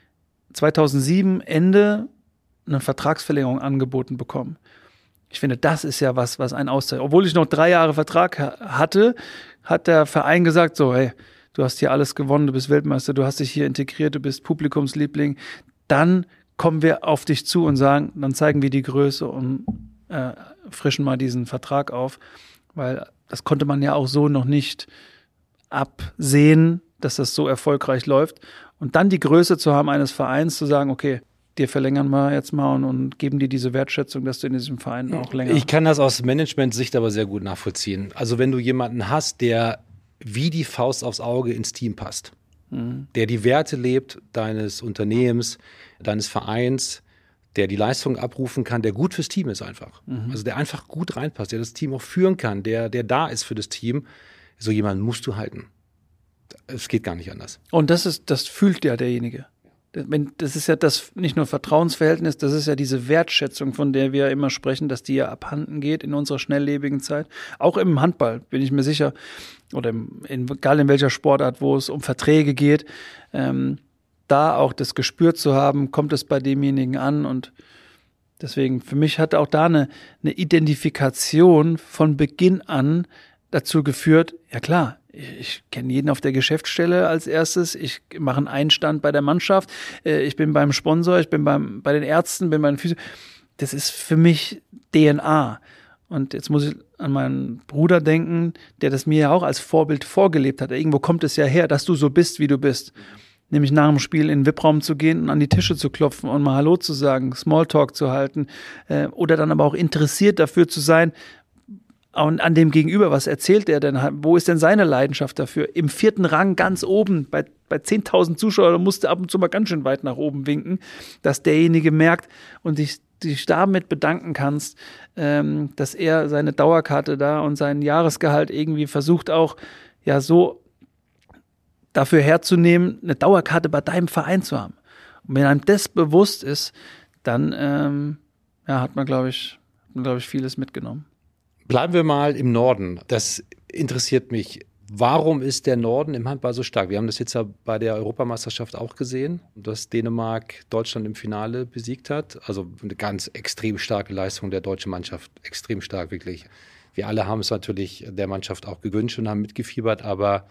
2007 Ende eine Vertragsverlängerung angeboten bekommen. Ich finde, das ist ja was einen auszeichnet. Obwohl ich noch 3 Jahre Vertrag hatte, hat der Verein gesagt, so, hey, du hast hier alles gewonnen, du bist Weltmeister, du hast dich hier integriert, du bist Publikumsliebling. Dann kommen wir auf dich zu und sagen, dann zeigen wir die Größe und frischen mal diesen Vertrag auf. Weil das konnte man ja auch so noch nicht absehen, dass das so erfolgreich läuft. Und dann die Größe zu haben eines Vereins, zu sagen, okay, dir verlängern wir jetzt mal und geben dir diese Wertschätzung, dass du in diesem Verein auch länger... Ich kann das aus Management-Sicht aber sehr gut nachvollziehen. Also wenn du jemanden hast, der wie die Faust aufs Auge ins Team passt, der die Werte lebt deines Unternehmens, deines Vereins, der die Leistung abrufen kann, der gut fürs Team ist einfach. Also der einfach gut reinpasst, der das Team auch führen kann, der da ist für das Team. So jemanden musst du halten. Es geht gar nicht anders. Und das fühlt ja derjenige. Das ist ja das nicht nur Vertrauensverhältnis, das ist ja diese Wertschätzung, von der wir immer sprechen, dass die ja abhanden geht in unserer schnelllebigen Zeit. Auch im Handball, bin ich mir sicher, oder egal in welcher Sportart, wo es um Verträge geht, da auch das Gespür zu haben, kommt es bei demjenigen an. Und deswegen, für mich hat auch da eine Identifikation von Beginn an dazu geführt, ja klar, ich kenne jeden auf der Geschäftsstelle als erstes, ich mache einen Einstand bei der Mannschaft, ich bin beim Sponsor, ich bin bei den Ärzten, bin bei den Physio. Das ist für mich DNA. Und jetzt muss ich an meinen Bruder denken, der das mir ja auch als Vorbild vorgelebt hat. Irgendwo kommt es ja her, dass du so bist, wie du bist. Nämlich nach dem Spiel in den VIP-Raum zu gehen und an die Tische zu klopfen und mal Hallo zu sagen, Smalltalk zu halten, oder dann aber auch interessiert dafür zu sein, und an dem Gegenüber, was erzählt er denn? Wo ist denn seine Leidenschaft dafür? Im 4. Rang ganz oben, bei 10.000 Zuschauern, musste ab und zu mal ganz schön weit nach oben winken, dass derjenige merkt und dich damit bedanken kannst, dass er seine Dauerkarte da und sein Jahresgehalt irgendwie versucht auch ja so dafür herzunehmen, eine Dauerkarte bei deinem Verein zu haben. Und wenn einem das bewusst ist, dann hat man, glaube ich, vieles mitgenommen. Bleiben wir mal im Norden. Das interessiert mich. Warum ist der Norden im Handball so stark? Wir haben das jetzt ja bei der Europameisterschaft auch gesehen, dass Dänemark Deutschland im Finale besiegt hat. Also eine ganz extrem starke Leistung der deutschen Mannschaft. Extrem stark, wirklich. Wir alle haben es natürlich der Mannschaft auch gewünscht und haben mitgefiebert. Aber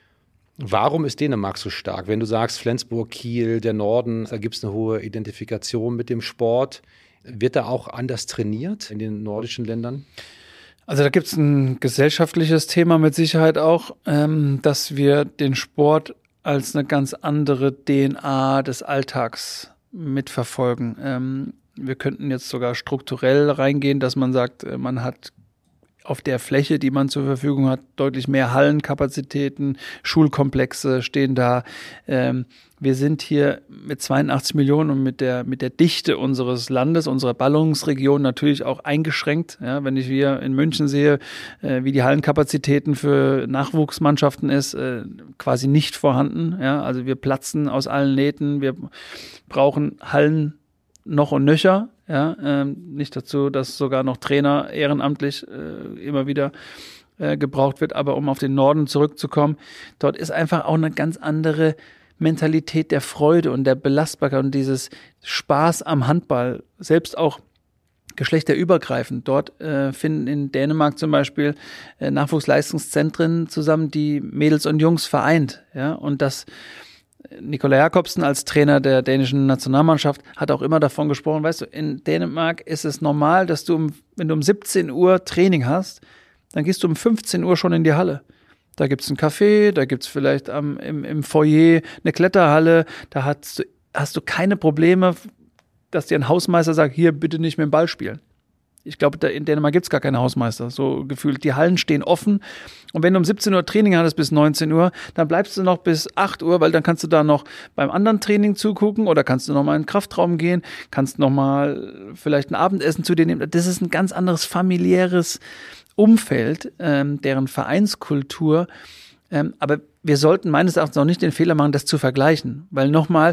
warum ist Dänemark so stark? Wenn du sagst, Flensburg, Kiel, der Norden, da gibt es eine hohe Identifikation mit dem Sport. Wird da auch anders trainiert in den nordischen Ländern? Also da gibt es ein gesellschaftliches Thema mit Sicherheit auch, dass wir den Sport als eine ganz andere DNA des Alltags mitverfolgen. Wir könnten jetzt sogar strukturell reingehen, dass man sagt, man hat auf der Fläche, die man zur Verfügung hat, deutlich mehr Hallenkapazitäten, Schulkomplexe stehen da. Wir sind hier mit 82 Millionen und mit der Dichte unseres Landes, unserer Ballungsregion natürlich auch eingeschränkt. Ja, wenn ich hier in München sehe, wie die Hallenkapazitäten für Nachwuchsmannschaften ist, quasi nicht vorhanden. Ja, also wir platzen aus allen Nähten. Wir brauchen Hallen noch und nöcher. Ja, nicht dazu, dass sogar noch Trainer ehrenamtlich immer wieder gebraucht wird. Aber um auf den Norden zurückzukommen, dort ist einfach auch eine ganz andere Mentalität der Freude und der Belastbarkeit und dieses Spaß am Handball, selbst auch geschlechterübergreifend. Dort finden in Dänemark zum Beispiel Nachwuchsleistungszentren zusammen, die Mädels und Jungs vereint. Ja, und das Nicolai Jakobsen als Trainer der dänischen Nationalmannschaft hat auch immer davon gesprochen, weißt du, in Dänemark ist es normal, dass du, wenn du um 17 Uhr Training hast, dann gehst du um 15 Uhr schon in die Halle. Da gibt's ein Café, da gibt's vielleicht im Foyer eine Kletterhalle, da hast du keine Probleme, dass dir ein Hausmeister sagt, hier bitte nicht mit dem Ball spielen. Ich glaube, in Dänemark gibt's gar keine Hausmeister, so gefühlt. Die Hallen stehen offen und wenn du um 17 Uhr Training hattest bis 19 Uhr, dann bleibst du noch bis 8 Uhr, weil dann kannst du da noch beim anderen Training zugucken oder kannst du noch mal in den Kraftraum gehen, kannst noch mal vielleicht ein Abendessen zu dir nehmen. Das ist ein ganz anderes familiäres Umfeld, deren Vereinskultur. Aber wir sollten meines Erachtens auch nicht den Fehler machen, das zu vergleichen, weil nochmal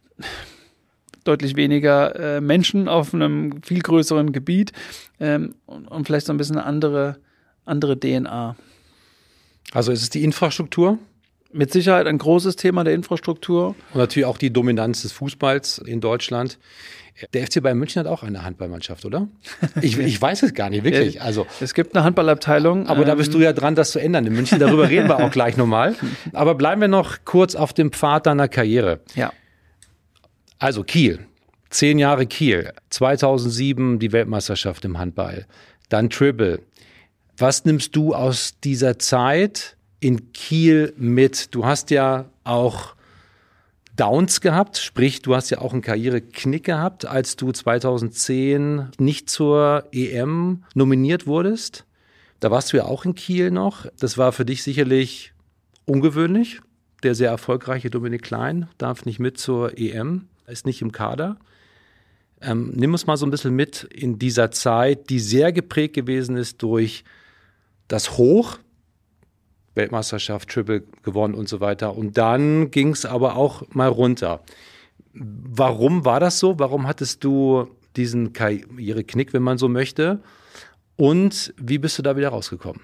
deutlich weniger Menschen auf einem viel größeren Gebiet und vielleicht so ein bisschen eine andere DNA. Also ist es die Infrastruktur? Mit Sicherheit ein großes Thema der Infrastruktur. Und natürlich auch die Dominanz des Fußballs in Deutschland. Der FC Bayern München hat auch eine Handballmannschaft, oder? Ich weiß es gar nicht, wirklich. Also, es gibt eine Handballabteilung. Aber da bist du ja dran, das zu ändern in München. Darüber reden wir auch gleich nochmal. Aber bleiben wir noch kurz auf dem Pfad deiner Karriere. Ja. Also Kiel, 10 Jahre Kiel, 2007 die Weltmeisterschaft im Handball, dann Tribble. Was nimmst du aus dieser Zeit in Kiel mit? Du hast ja auch Downs gehabt, sprich, du hast ja auch einen Karriereknick gehabt, als du 2010 nicht zur EM nominiert wurdest. Da warst du ja auch in Kiel noch. Das war für dich sicherlich ungewöhnlich. Der sehr erfolgreiche Dominik Klein darf nicht mit zur EM, ist nicht im Kader. Nimm uns mal so ein bisschen mit in dieser Zeit, die sehr geprägt gewesen ist durch das Hoch, Weltmeisterschaft, Triple gewonnen und so weiter. Und dann ging es aber auch mal runter. Warum war das so? Warum hattest du diesen Karriereknick, wenn man so möchte? Und wie bist du da wieder rausgekommen?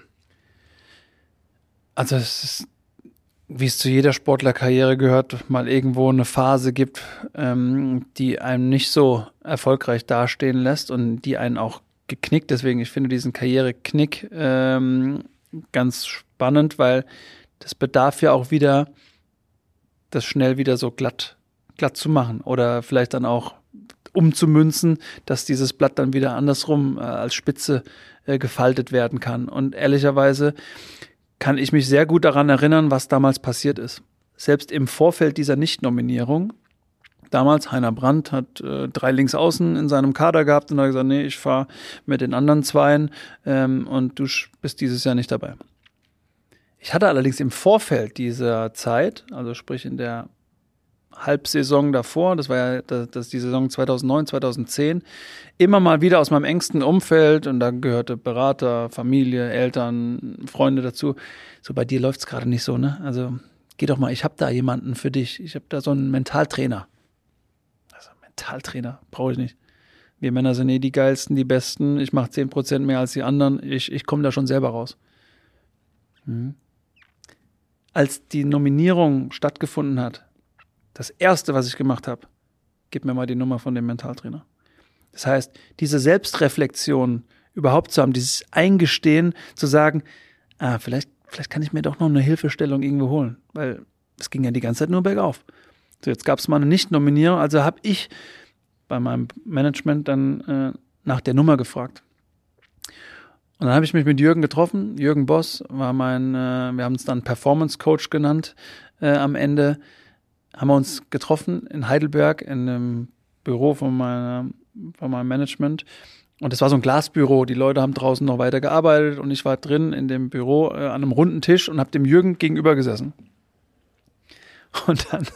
Also es ist, wie es zu jeder Sportlerkarriere gehört, mal irgendwo eine Phase gibt, die einem nicht so erfolgreich dastehen lässt und die einen auch geknickt. Deswegen, ich finde diesen Karriereknick ganz spannend, weil das bedarf ja auch wieder, das schnell wieder so glatt zu machen oder vielleicht dann auch umzumünzen, dass dieses Blatt dann wieder andersrum als Spitze gefaltet werden kann. Und ehrlicherweise kann ich mich sehr gut daran erinnern, was damals passiert ist. Selbst im Vorfeld dieser Nichtnominierung, damals Heiner Brandt hat 3 Linksaußen in seinem Kader gehabt und hat gesagt, nee, ich fahre mit den anderen 2 und du bist dieses Jahr nicht dabei. Ich hatte allerdings im Vorfeld dieser Zeit, also sprich in der Halbsaison davor, das war ja die Saison 2009, 2010, immer mal wieder aus meinem engsten Umfeld, und da gehörte Berater, Familie, Eltern, Freunde dazu. So, bei dir läuft's gerade nicht so, ne? Also geh doch mal, ich habe da jemanden für dich. Ich habe da so einen Mentaltrainer. Also Mentaltrainer brauche ich nicht. Wir Männer sind die geilsten, die besten. Ich mache 10% mehr als die anderen. Ich komme da schon selber raus. als die Nominierung stattgefunden hat, das Erste, was ich gemacht habe, gib mir mal die Nummer von dem Mentaltrainer. Das heißt, diese Selbstreflexion überhaupt zu haben, dieses Eingestehen, zu sagen, vielleicht kann ich mir doch noch eine Hilfestellung irgendwo holen, weil es ging ja die ganze Zeit nur bergauf. So, jetzt gab es mal eine Nicht-Nominierung, also habe ich bei meinem Management dann nach der Nummer gefragt. Und dann habe ich mich mit Jürgen getroffen. Jürgen Boss war wir haben uns dann Performance Coach genannt. Am Ende haben wir uns getroffen in Heidelberg in einem Büro von meinem Management. Und das war so ein Glasbüro. Die Leute haben draußen noch weiter gearbeitet und ich war drin in dem Büro an einem runden Tisch und habe dem Jürgen gegenüber gesessen. Und dann,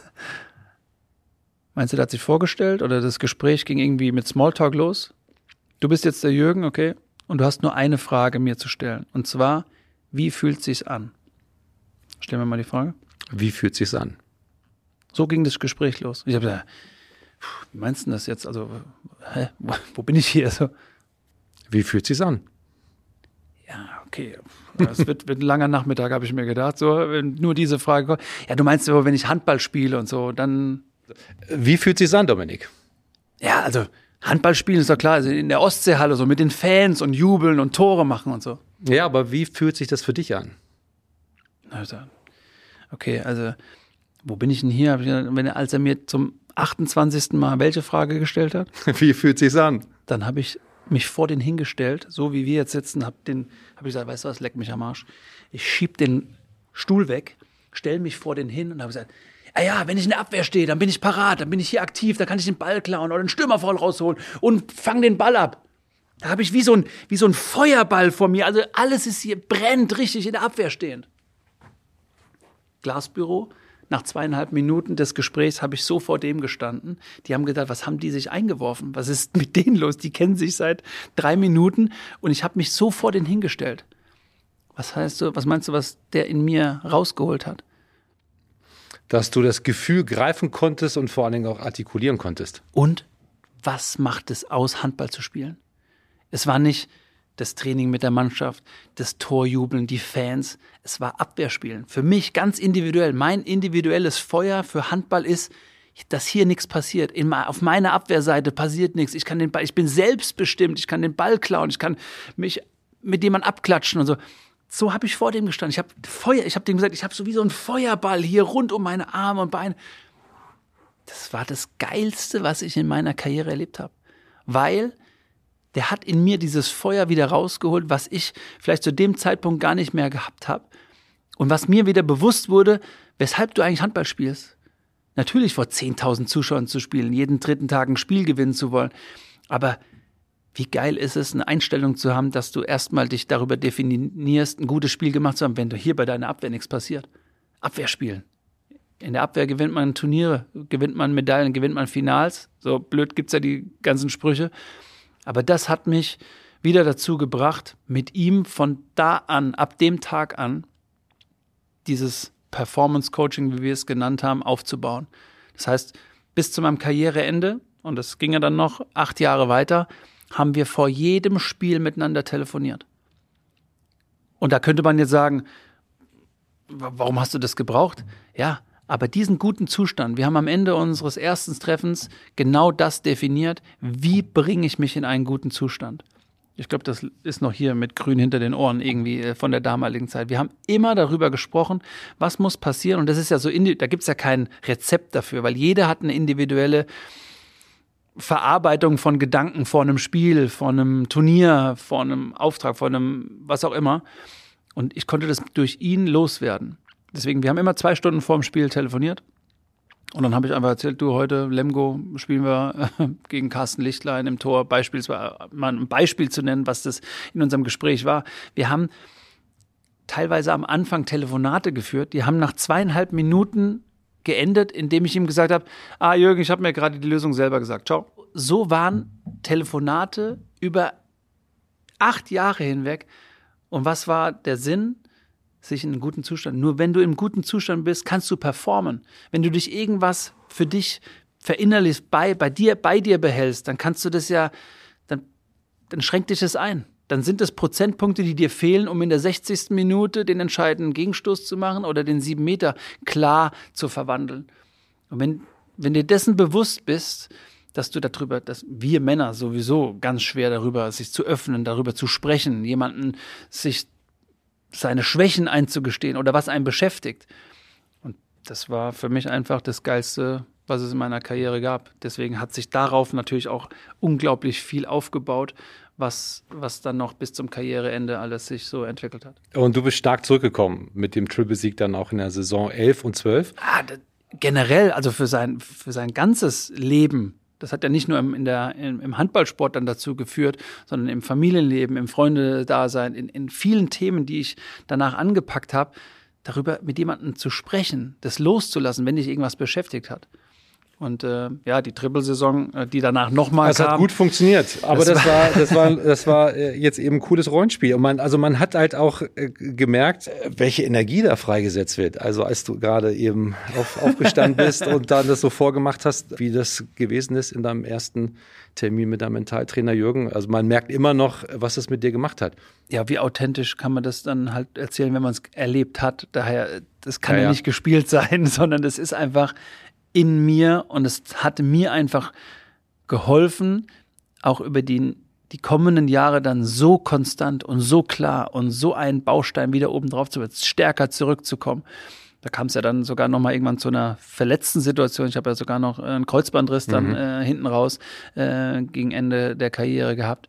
meinst du, der hat sich vorgestellt oder das Gespräch ging irgendwie mit Smalltalk los? Du bist jetzt der Jürgen, okay? Und du hast nur eine Frage mir zu stellen. Und zwar, wie fühlt es sich an? Stell mir mal die Frage. Wie fühlt es sich an? So ging das Gespräch los. Ich habe gesagt, wie meinst du das jetzt? Also, wo bin ich hier? So. Wie fühlt es sich an? Ja, okay. Es wird ein langer Nachmittag, habe ich mir gedacht. So, wenn nur diese Frage kommt. Ja, du meinst aber, wenn ich Handball spiele und so, dann. Wie fühlt es sich an, Dominik? Ja, also Handball spielen ist doch klar. Also in der Ostseehalle so mit den Fans und jubeln und Tore machen und so. Ja, aber wie fühlt sich das für dich an? Also, okay, also wo bin ich denn hier? Als er mir zum 28. Mal welche Frage gestellt hat? Wie fühlt es sich an? Dann habe ich mich vor den hingestellt, so wie wir jetzt sitzen, habe ich gesagt, weißt du was, leck mich am Arsch. Ich schieb den Stuhl weg, stell mich vor den hin und habe gesagt, ja, wenn ich in der Abwehr stehe, dann bin ich parat, dann bin ich hier aktiv, da kann ich den Ball klauen oder den Stürmerfoul rausholen und fang den Ball ab. Da habe ich wie so ein Feuerball vor mir, also alles ist hier, brennt richtig in der Abwehr stehend. Glasbüro. Nach 2,5 Minuten des Gesprächs habe ich so vor dem gestanden. Die haben gedacht, was haben die sich eingeworfen? Was ist mit denen los? Die kennen sich seit 3 Minuten und ich habe mich so vor den hingestellt. Was meinst du, was der in mir rausgeholt hat? Dass du das Gefühl greifen konntest und vor allen Dingen auch artikulieren konntest. Und was macht es aus, Handball zu spielen? Es war nicht das Training mit der Mannschaft, das Torjubeln, die Fans. Es war Abwehrspielen. Für mich ganz individuell. Mein individuelles Feuer für Handball ist, dass hier nichts passiert. Auf meiner Abwehrseite passiert nichts. Ich bin selbstbestimmt. Ich kann den Ball klauen. Ich kann mich mit jemandem abklatschen und so. So habe ich vor dem gestanden. Ich habe dem gesagt, ich habe so wie so einen Feuerball hier rund um meine Arme und Beine. Das war das Geilste, was ich in meiner Karriere erlebt habe. Weil der hat in mir dieses Feuer wieder rausgeholt, was ich vielleicht zu dem Zeitpunkt gar nicht mehr gehabt habe. Und was mir wieder bewusst wurde, weshalb du eigentlich Handball spielst. Natürlich vor 10.000 Zuschauern zu spielen, jeden 3. Tag ein Spiel gewinnen zu wollen. Aber wie geil ist es, eine Einstellung zu haben, dass du erstmal dich darüber definierst, ein gutes Spiel gemacht zu haben, wenn hier bei deiner Abwehr nichts passiert. Abwehr spielen. In der Abwehr gewinnt man Turniere, gewinnt man Medaillen, gewinnt man Finals. So blöd gibt's ja die ganzen Sprüche. Aber das hat mich wieder dazu gebracht, mit ihm von da an, ab dem Tag an, dieses Performance-Coaching, wie wir es genannt haben, aufzubauen. Das heißt, bis zu meinem Karriereende, und das ging ja dann noch 8 Jahre weiter, haben wir vor jedem Spiel miteinander telefoniert. Und da könnte man jetzt sagen, warum hast du das gebraucht? Ja, aber diesen guten Zustand, wir haben am Ende unseres ersten Treffens genau das definiert, wie bringe ich mich in einen guten Zustand. Ich glaube, das ist noch hier mit grün hinter den Ohren irgendwie von der damaligen Zeit. Wir haben immer darüber gesprochen, was muss passieren. Und das ist ja so, da gibt es ja kein Rezept dafür, weil jeder hat eine individuelle Verarbeitung von Gedanken vor einem Spiel, vor einem Turnier, vor einem Auftrag, vor einem was auch immer. Und ich konnte das durch ihn loswerden. Deswegen, wir haben immer 2 Stunden vor dem Spiel telefoniert. Und dann habe ich einfach erzählt, du, heute Lemgo spielen wir gegen Carsten Lichtlein im Tor. Beispielsweise mal ein Beispiel zu nennen, was das in unserem Gespräch war. Wir haben teilweise am Anfang Telefonate geführt. Die haben nach 2,5 Minuten geendet, indem ich ihm gesagt habe, Jürgen, ich habe mir gerade die Lösung selber gesagt. Ciao. So waren Telefonate über 8 Jahre hinweg. Und was war der Sinn? Sich in einem guten Zustand. Nur wenn du im guten Zustand bist, kannst du performen. Wenn du dich irgendwas für dich verinnerlichst, bei dir behältst, dann kannst du das ja, dann schränkt dich das ein. dann sind es Prozentpunkte, die dir fehlen, um in der 60. Minute den entscheidenden Gegenstoß zu machen oder den 7 Meter klar zu verwandeln. Und wenn dir dessen bewusst bist, dass wir Männer sowieso ganz schwer darüber, sich zu öffnen, darüber zu sprechen, jemanden sich seine Schwächen einzugestehen oder was einen beschäftigt. Und das war für mich einfach das Geilste, was es in meiner Karriere gab. Deswegen hat sich darauf natürlich auch unglaublich viel aufgebaut, was dann noch bis zum Karriereende alles sich so entwickelt hat. Und du bist stark zurückgekommen mit dem Triple-Sieg dann auch in der Saison 11 und 12. Generell, also für sein ganzes Leben, das hat ja nicht nur im Handballsport dann dazu geführt, sondern im Familienleben, im Freundedasein, in vielen Themen, die ich danach angepackt habe, darüber mit jemandem zu sprechen, das loszulassen, wenn dich irgendwas beschäftigt hat. Und die Triple-Saison, die danach nochmal kam. Das hat gut funktioniert, aber das war jetzt eben ein cooles Rollenspiel. Und man hat halt auch gemerkt, welche Energie da freigesetzt wird. Also als du gerade eben aufgestanden bist und dann das so vorgemacht hast, wie das gewesen ist in deinem ersten Termin mit deinem Mentaltrainer Jürgen. Also man merkt immer noch, was das mit dir gemacht hat. Ja, wie authentisch kann man das dann halt erzählen, wenn man es erlebt hat. Daher, das kann ja nicht gespielt sein, sondern das ist einfach in mir und es hat mir einfach geholfen, auch über die kommenden Jahre dann so konstant und so klar und so einen Baustein wieder oben drauf zu werden, stärker zurückzukommen. Da kam es ja dann sogar noch mal irgendwann zu einer verletzten Situation. Ich habe ja sogar noch einen Kreuzbandriss dann hinten raus gegen Ende der Karriere gehabt.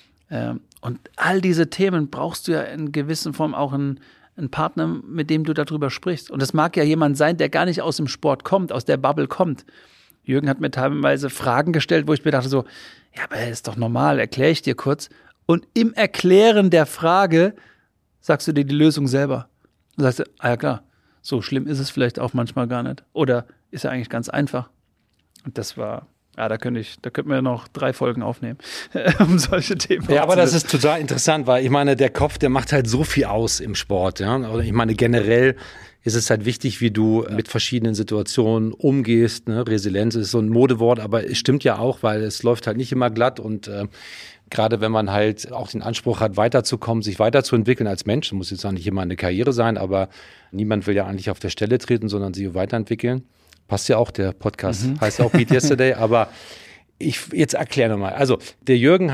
Und all diese Themen brauchst du ja in gewisser Form auch einen Partner, mit dem du darüber sprichst. Und das mag ja jemand sein, der gar nicht aus dem Sport kommt, aus der Bubble kommt. Jürgen hat mir teilweise Fragen gestellt, wo ich mir dachte so, ja, aber ist doch normal, erkläre ich dir kurz. Und im Erklären der Frage sagst du dir die Lösung selber. Du sagst, ja klar, so schlimm ist es vielleicht auch manchmal gar nicht. Oder ist ja eigentlich ganz einfach. Und das war... Ja, da könnten wir noch 3 Folgen aufnehmen, um solche Themen. Ja, aber das ist total interessant, weil ich meine, der Kopf, der macht halt so viel aus im Sport. Ja? Oder ich meine, generell ist es halt wichtig, wie du mit verschiedenen Situationen umgehst. Ne? Resilienz ist so ein Modewort, aber es stimmt ja auch, weil es läuft halt nicht immer glatt und gerade wenn man halt auch den Anspruch hat, weiterzukommen, sich weiterzuentwickeln als Mensch, muss jetzt auch nicht immer eine Karriere sein, aber niemand will ja eigentlich auf der Stelle treten, sondern sich weiterentwickeln. Passt ja auch, der Podcast heißt ja auch Beat Yesterday, aber jetzt erkläre nochmal. Also, der Jürgen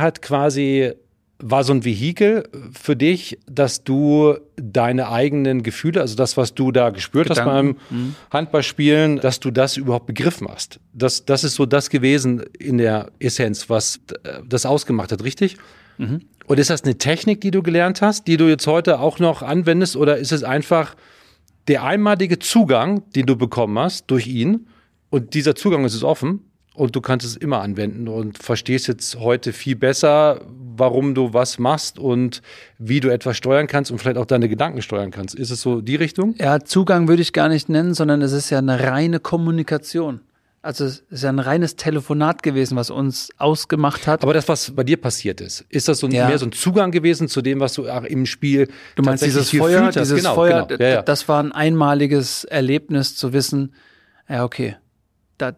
war so ein Vehikel für dich, dass du deine eigenen Gefühle, also das, was du da gespürt hast beim Handballspielen, dass du das überhaupt begriffen hast. Das ist so das gewesen in der Essenz, was das ausgemacht hat, richtig? Mhm. Und ist das eine Technik, die du gelernt hast, die du jetzt heute auch noch anwendest, oder ist es einfach der einmalige Zugang, den du bekommen hast durch ihn, und dieser Zugang ist offen und du kannst es immer anwenden und verstehst jetzt heute viel besser, warum du was machst und wie du etwas steuern kannst und vielleicht auch deine Gedanken steuern kannst. Ist es so die Richtung? Ja, Zugang würde ich gar nicht nennen, sondern es ist ja eine reine Kommunikation. Also es ist ja ein reines Telefonat gewesen, was uns ausgemacht hat. Aber das, was bei dir passiert ist das so mehr so ein Zugang gewesen zu dem, was du im Spiel du meinst dieses Feuer, Feuer, ja. Das war ein einmaliges Erlebnis zu wissen, ja okay, da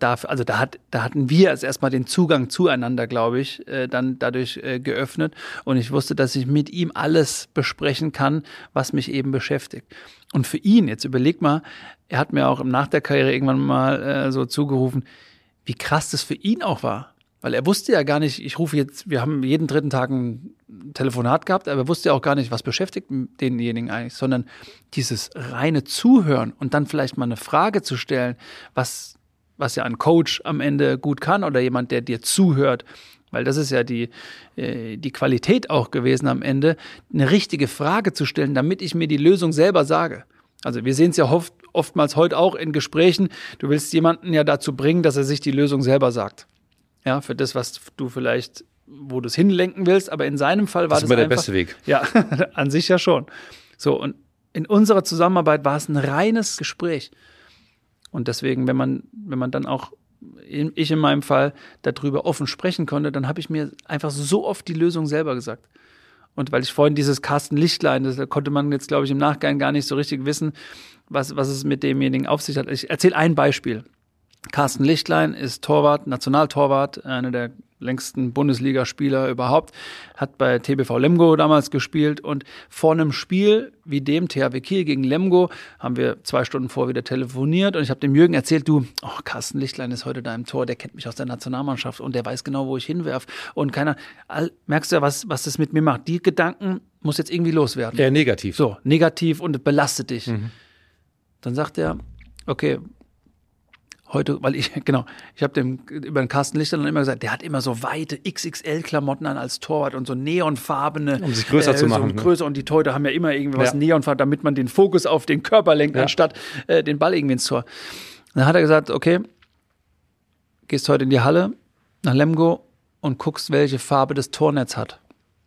hatten wir als erstmal den Zugang zueinander, glaube ich, dann dadurch geöffnet, und ich wusste, dass ich mit ihm alles besprechen kann, was mich eben beschäftigt. Und für ihn, jetzt überleg mal, er hat mir auch nach der Karriere irgendwann mal so zugerufen, wie krass das für ihn auch war. Weil er wusste ja gar nicht, wir haben jeden 3. Tag ein Telefonat gehabt, aber er wusste ja auch gar nicht, was beschäftigt denjenigen eigentlich, sondern dieses reine Zuhören und dann vielleicht mal eine Frage zu stellen, was ja ein Coach am Ende gut kann oder jemand, der dir zuhört. Weil das ist ja die Qualität auch gewesen am Ende, eine richtige Frage zu stellen, damit ich mir die Lösung selber sage. Also wir sehen es ja oftmals heute auch in Gesprächen, du willst jemanden ja dazu bringen, dass er sich die Lösung selber sagt. Ja, für das, was du vielleicht, wo du es hinlenken willst, aber in seinem Fall war das immer der beste Weg. Ja, an sich ja schon. So, und in unserer Zusammenarbeit war es ein reines Gespräch. Und deswegen, wenn man dann auch, ich in meinem Fall, darüber offen sprechen konnte, dann habe ich mir einfach so oft die Lösung selber gesagt. Und weil ich vorhin dieses Carsten Lichtlein, da konnte man jetzt, glaube ich, im Nachgang gar nicht so richtig wissen, was es mit demjenigen auf sich hat. Ich erzähle ein Beispiel. Carsten Lichtlein ist Torwart, Nationaltorwart, einer der längsten Bundesligaspieler überhaupt, hat bei TBV Lemgo damals gespielt und vor einem Spiel wie dem THW Kiel gegen Lemgo haben wir 2 Stunden vor wieder telefoniert und ich habe dem Jürgen erzählt, Carsten Lichtlein ist heute da im Tor, der kennt mich aus der Nationalmannschaft und der weiß genau, wo ich hinwerf und merkst du ja, was das mit mir macht. Die Gedanken muss jetzt irgendwie loswerden. Eher negativ. So, negativ und belastet dich. Dann sagt er, okay, heute, weil ich habe dem über den Carsten Lichtlein immer gesagt, der hat immer so weite XXL-Klamotten an als Torwart und so neonfarbene. Um sich größer zu machen. So größer und die Torhüter haben ja immer irgendwie was neonfarben, damit man den Fokus auf den Körper lenkt, anstatt den Ball irgendwie ins Tor. Dann hat er gesagt, okay, gehst heute in die Halle nach Lemgo und guckst, welche Farbe das Tornetz hat.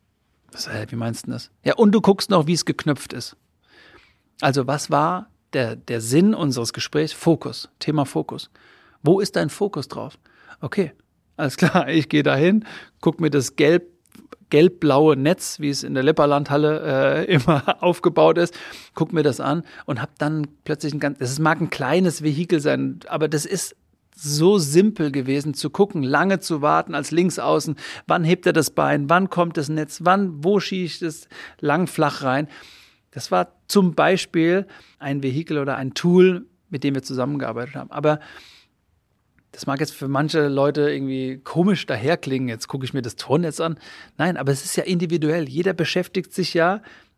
Wie meinst du das? Ja, und du guckst noch, wie es geknöpft ist. Also was war der Sinn unseres Gesprächs? Fokus, Thema Fokus. Wo ist dein Fokus drauf? Okay, alles klar, ich gehe dahin, guck mir das gelb-blaue Netz, wie es in der Lepperlandhalle immer aufgebaut ist, guck mir das an und habe dann plötzlich das mag ein kleines Vehikel sein, aber das ist so simpel gewesen, zu gucken, lange zu warten als Linksaußen, wann hebt er das Bein, wann kommt das Netz, wo schieße ich das lang flach rein. Das war zum Beispiel ein Vehikel oder ein Tool, mit dem wir zusammengearbeitet haben. Aber das mag jetzt für manche Leute irgendwie komisch daherklingen. Jetzt gucke ich mir das Tornetz an. Nein, aber es ist ja individuell. Jeder beschäftigt sich ja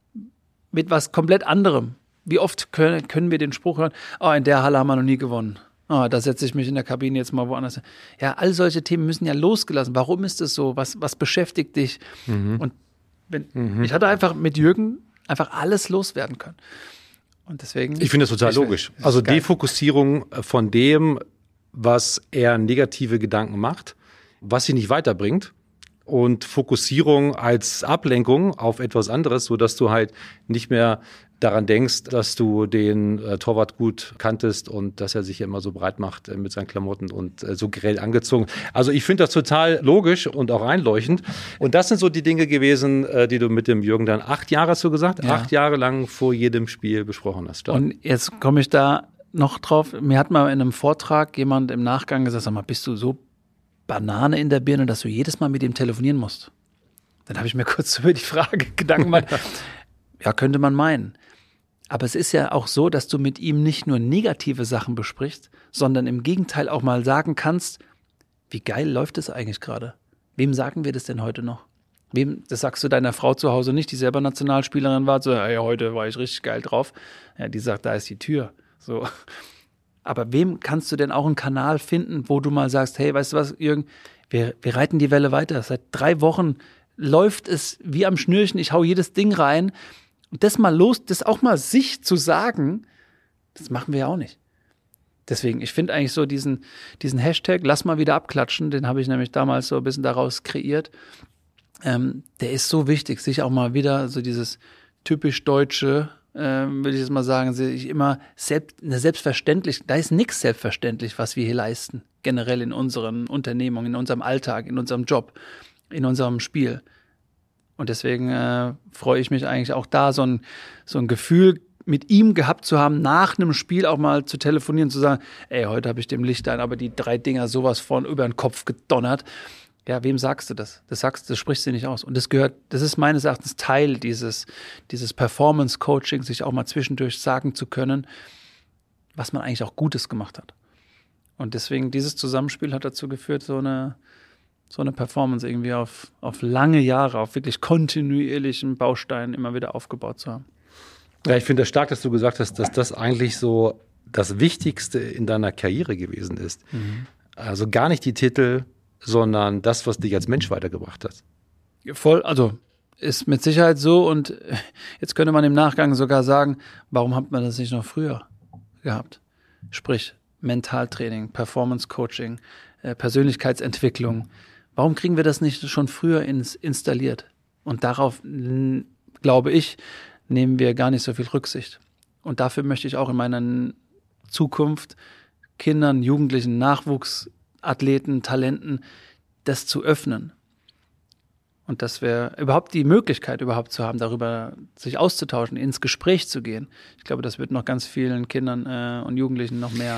mit was komplett anderem. Wie oft können wir den Spruch hören, in der Halle haben wir noch nie gewonnen. Da setze ich mich in der Kabine jetzt mal woanders. Ja, all solche Themen müssen ja losgelassen. Warum ist es so? Was beschäftigt dich? Und ich hatte einfach mit Jürgen einfach alles loswerden können. Und deswegen. Ich finde das total logisch. Also Defokussierung von dem, was eher negative Gedanken macht, was sie nicht weiterbringt. Und Fokussierung als Ablenkung auf etwas anderes, sodass du halt nicht mehr daran denkst, dass du den Torwart gut kanntest und dass er sich immer so breit macht mit seinen Klamotten und so grell angezogen. Also ich finde das total logisch und auch einleuchtend. Und das sind so die Dinge gewesen, die du mit dem Jürgen dann 8 Jahre, hast du gesagt, 8 Jahre lang vor jedem Spiel besprochen hast. Stark. Und jetzt komme ich da noch drauf. Mir hat mal in einem Vortrag jemand im Nachgang gesagt, sag mal, bist du so Banane in der Birne, dass du jedes Mal mit ihm telefonieren musst? Dann habe ich mir kurz über die Frage Gedanken gemacht. Ja, könnte man meinen. Aber es ist ja auch so, dass du mit ihm nicht nur negative Sachen besprichst, sondern im Gegenteil auch mal sagen kannst, wie geil läuft es eigentlich gerade? Wem sagen wir das denn heute noch? Das sagst du deiner Frau zu Hause nicht, die selber Nationalspielerin war, so, hey, heute war ich richtig geil drauf. Ja, die sagt, da ist die Tür. So. Aber wem kannst du denn auch einen Kanal finden, wo du mal sagst, hey, weißt du was, Jürgen, wir reiten die Welle weiter. Seit 3 Wochen läuft es wie am Schnürchen, ich hau jedes Ding rein. Und das auch mal sich zu sagen, das machen wir ja auch nicht. Deswegen, ich finde eigentlich so diesen Hashtag, lass mal wieder abklatschen, den habe ich nämlich damals so ein bisschen daraus kreiert. Der ist so wichtig, sich auch mal wieder so dieses typisch Deutsche, würde ich jetzt mal sagen, sich immer selbstverständlich, da ist nichts selbstverständlich, was wir hier leisten, generell in unseren Unternehmungen, in unserem Alltag, in unserem Job, in unserem Spiel. Und deswegen freue ich mich eigentlich auch da, so ein Gefühl mit ihm gehabt zu haben, nach einem Spiel auch mal zu telefonieren, zu sagen, ey, heute habe ich dem Lichtlein aber die 3 Dinger sowas von über den Kopf gedonnert. Ja, wem sagst du das? Das sprichst du nicht aus. Und das ist meines Erachtens Teil dieses Performance-Coaching, sich auch mal zwischendurch sagen zu können, was man eigentlich auch Gutes gemacht hat. Und deswegen, dieses Zusammenspiel hat dazu geführt, so eine Performance irgendwie auf lange Jahre, auf wirklich kontinuierlichen Bausteinen immer wieder aufgebaut zu haben. Ja, ich finde es stark, dass du gesagt hast, dass das eigentlich so das Wichtigste in deiner Karriere gewesen ist. Also gar nicht die Titel, sondern das, was dich als Mensch weitergebracht hat. Voll, also ist mit Sicherheit so und jetzt könnte man im Nachgang sogar sagen, warum hat man das nicht noch früher gehabt? Sprich, Mentaltraining, Performance Coaching, Persönlichkeitsentwicklung. Warum kriegen wir das nicht schon früher installiert? Und darauf, glaube ich, nehmen wir gar nicht so viel Rücksicht. Und dafür möchte ich auch in meiner Zukunft Kindern, Jugendlichen, Nachwuchsathleten, Talenten, das zu öffnen. Und dass wir überhaupt die Möglichkeit zu haben, darüber sich auszutauschen, ins Gespräch zu gehen. Ich glaube, das wird noch ganz vielen Kindern und Jugendlichen noch mehr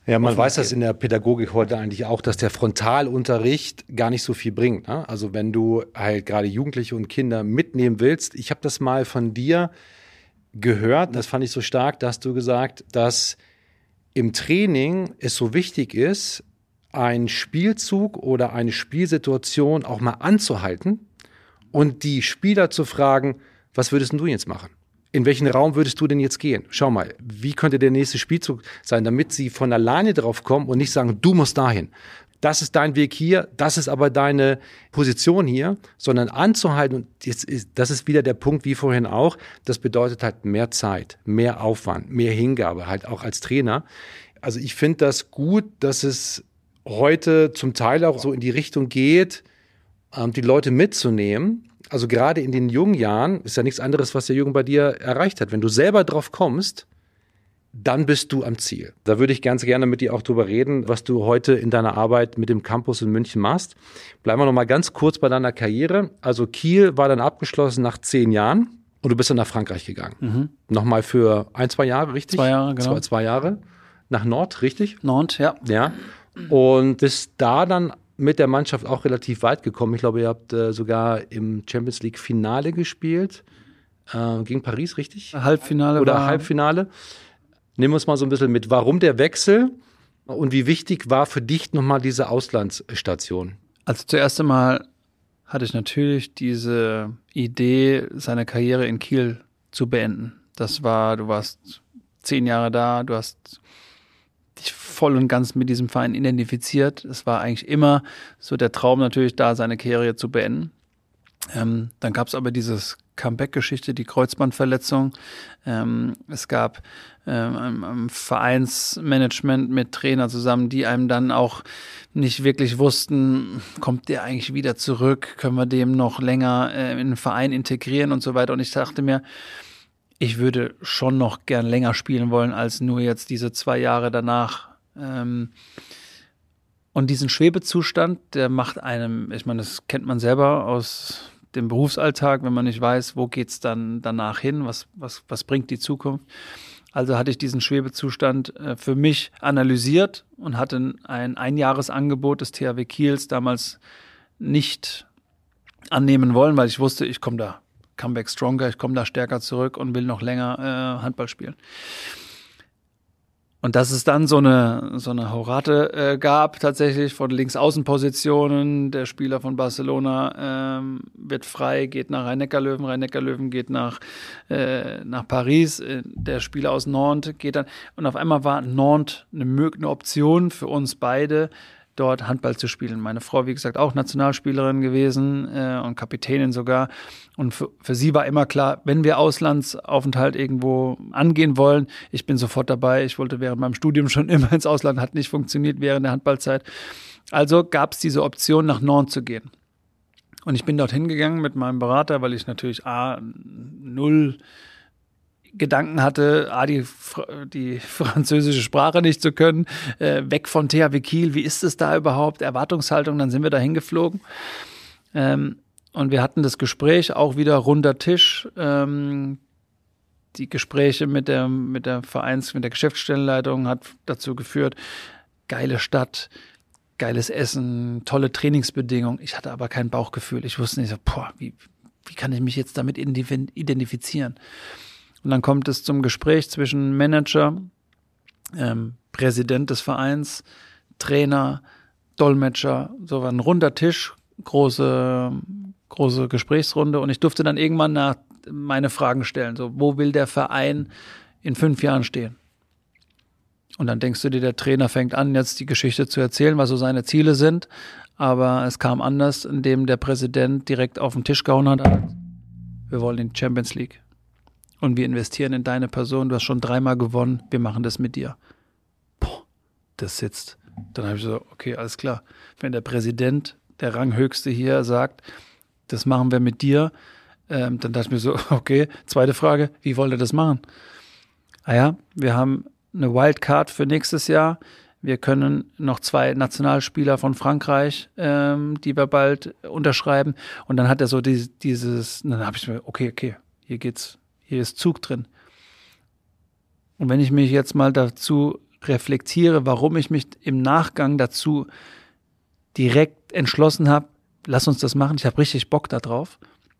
Ja, man weiß das in der Pädagogik heute eigentlich auch, dass der Frontalunterricht gar nicht so viel bringt. Ne? Also wenn du halt gerade Jugendliche und Kinder mitnehmen willst, ich habe das mal von dir gehört, das fand ich so stark, da hast du gesagt, dass im Training es so wichtig ist, einen Spielzug oder eine Spielsituation auch mal anzuhalten und die Spieler zu fragen, was würdest du jetzt machen? In welchen Raum würdest du denn jetzt gehen? Schau mal, wie könnte der nächste Spielzug sein, damit sie von alleine drauf kommen und nicht sagen, du musst dahin. Das ist dein Weg hier, das ist aber deine Position hier, sondern anzuhalten. Und das ist wieder der Punkt, wie vorhin auch. Das bedeutet halt mehr Zeit, mehr Aufwand, mehr Hingabe, halt auch als Trainer. Also ich finde das gut, dass es heute zum Teil auch so in die Richtung geht, die Leute mitzunehmen. Also gerade in den jungen Jahren ist ja nichts anderes, was der Jürgen bei dir erreicht hat. Wenn du selber drauf kommst, dann bist du am Ziel. Da würde ich ganz gerne mit dir auch drüber reden, was du heute in deiner Arbeit mit dem Campus in München machst. Bleiben wir noch mal ganz kurz bei deiner Karriere. Also Kiel war dann abgeschlossen nach 10 Jahren und du bist dann nach Frankreich gegangen. Mhm. Nochmal für 1-2 Jahre, richtig? 2 Jahre, genau. 2 Jahre. Nach Nord, richtig? Nord, ja. Ja. Und bist da dann mit der Mannschaft auch relativ weit gekommen. Ich glaube, ihr habt sogar im Champions League Finale gespielt. Gegen Paris, richtig? Halbfinale. Oder Halbfinale. Nehmen wir uns mal so ein bisschen mit. Warum der Wechsel und wie wichtig war für dich nochmal diese Auslandsstation? Also zuerst einmal hatte ich natürlich diese Idee, seine Karriere in Kiel zu beenden. Du warst 10 Jahre da, du hast dich voll und ganz mit diesem Verein identifiziert. Es war eigentlich immer so der Traum natürlich da, seine Karriere zu beenden. Dann gab es aber dieses Comeback-Geschichte, die Kreuzbandverletzung. Es gab ein Vereinsmanagement mit Trainer zusammen, die einem dann auch nicht wirklich wussten, kommt der eigentlich wieder zurück? Können wir dem noch länger in den Verein integrieren und so weiter? Und ich dachte mir, ich würde schon noch gern länger spielen wollen, als nur jetzt diese 2 Jahre danach. Und diesen Schwebezustand, der macht einem, ich meine, das kennt man selber aus dem Berufsalltag, wenn man nicht weiß, wo geht's dann danach hin, was bringt die Zukunft. Also hatte ich diesen Schwebezustand für mich analysiert und hatte ein Einjahresangebot des THW Kiels damals nicht annehmen wollen, weil ich wusste, ich komme da Comeback stronger, ich komme da stärker zurück und will noch länger Handball spielen. Und dass es dann so eine Horate gab, tatsächlich von Linksaußenpositionen. Der Spieler von Barcelona wird frei, geht nach Rhein-Neckar-Löwen. Rhein-Neckar-Löwen geht nach Paris. Der Spieler aus Nantes geht dann. Und auf einmal war Nantes eine Option für uns beide, dort Handball zu spielen. Meine Frau, wie gesagt, auch Nationalspielerin gewesen und Kapitänin sogar. Und für sie war immer klar, wenn wir Auslandsaufenthalt irgendwo angehen wollen, ich bin sofort dabei. Ich wollte während meinem Studium schon immer ins Ausland, hat nicht funktioniert während der Handballzeit. Also gab es diese Option, nach Nantes zu gehen. Und ich bin dorthin gegangen mit meinem Berater, weil ich natürlich null Gedanken hatte, die französische Sprache nicht zu können, weg von THW Kiel, wie ist es da überhaupt, Erwartungshaltung, dann sind wir da hingeflogen. Und wir hatten das Gespräch, auch wieder runder Tisch, die Gespräche mit der Geschäftsstellenleitung hat dazu geführt, geile Stadt, geiles Essen, tolle Trainingsbedingungen. Ich hatte aber kein Bauchgefühl. Ich wusste nicht, wie kann ich mich jetzt damit identifizieren? Und dann kommt es zum Gespräch zwischen Manager, Präsident des Vereins, Trainer, Dolmetscher, so war ein runder Tisch, große Gesprächsrunde. Und ich durfte dann irgendwann meine Fragen stellen. So, wo will der Verein in 5 Jahren stehen? Und dann denkst du dir, der Trainer fängt an, jetzt die Geschichte zu erzählen, was so seine Ziele sind. Aber es kam anders, indem der Präsident direkt auf den Tisch gehauen hat. Wir wollen in die Champions League. Und wir investieren in deine Person. Du hast schon 3-mal gewonnen. Wir machen das mit dir. Boah, das sitzt. Dann habe ich so, okay, alles klar. Wenn der Präsident, der Ranghöchste hier, sagt, das machen wir mit dir, dann dachte ich mir so, okay, zweite Frage, wie wollt ihr das machen? Wir haben eine Wildcard für nächstes Jahr. Wir können noch 2 Nationalspieler von Frankreich, die wir bald unterschreiben. Und dann hat er so dann habe ich mir, okay, hier ist Zug drin. Und wenn ich mich jetzt mal dazu reflektiere, warum ich mich im Nachgang dazu direkt entschlossen habe, lass uns das machen, ich habe richtig Bock da drauf,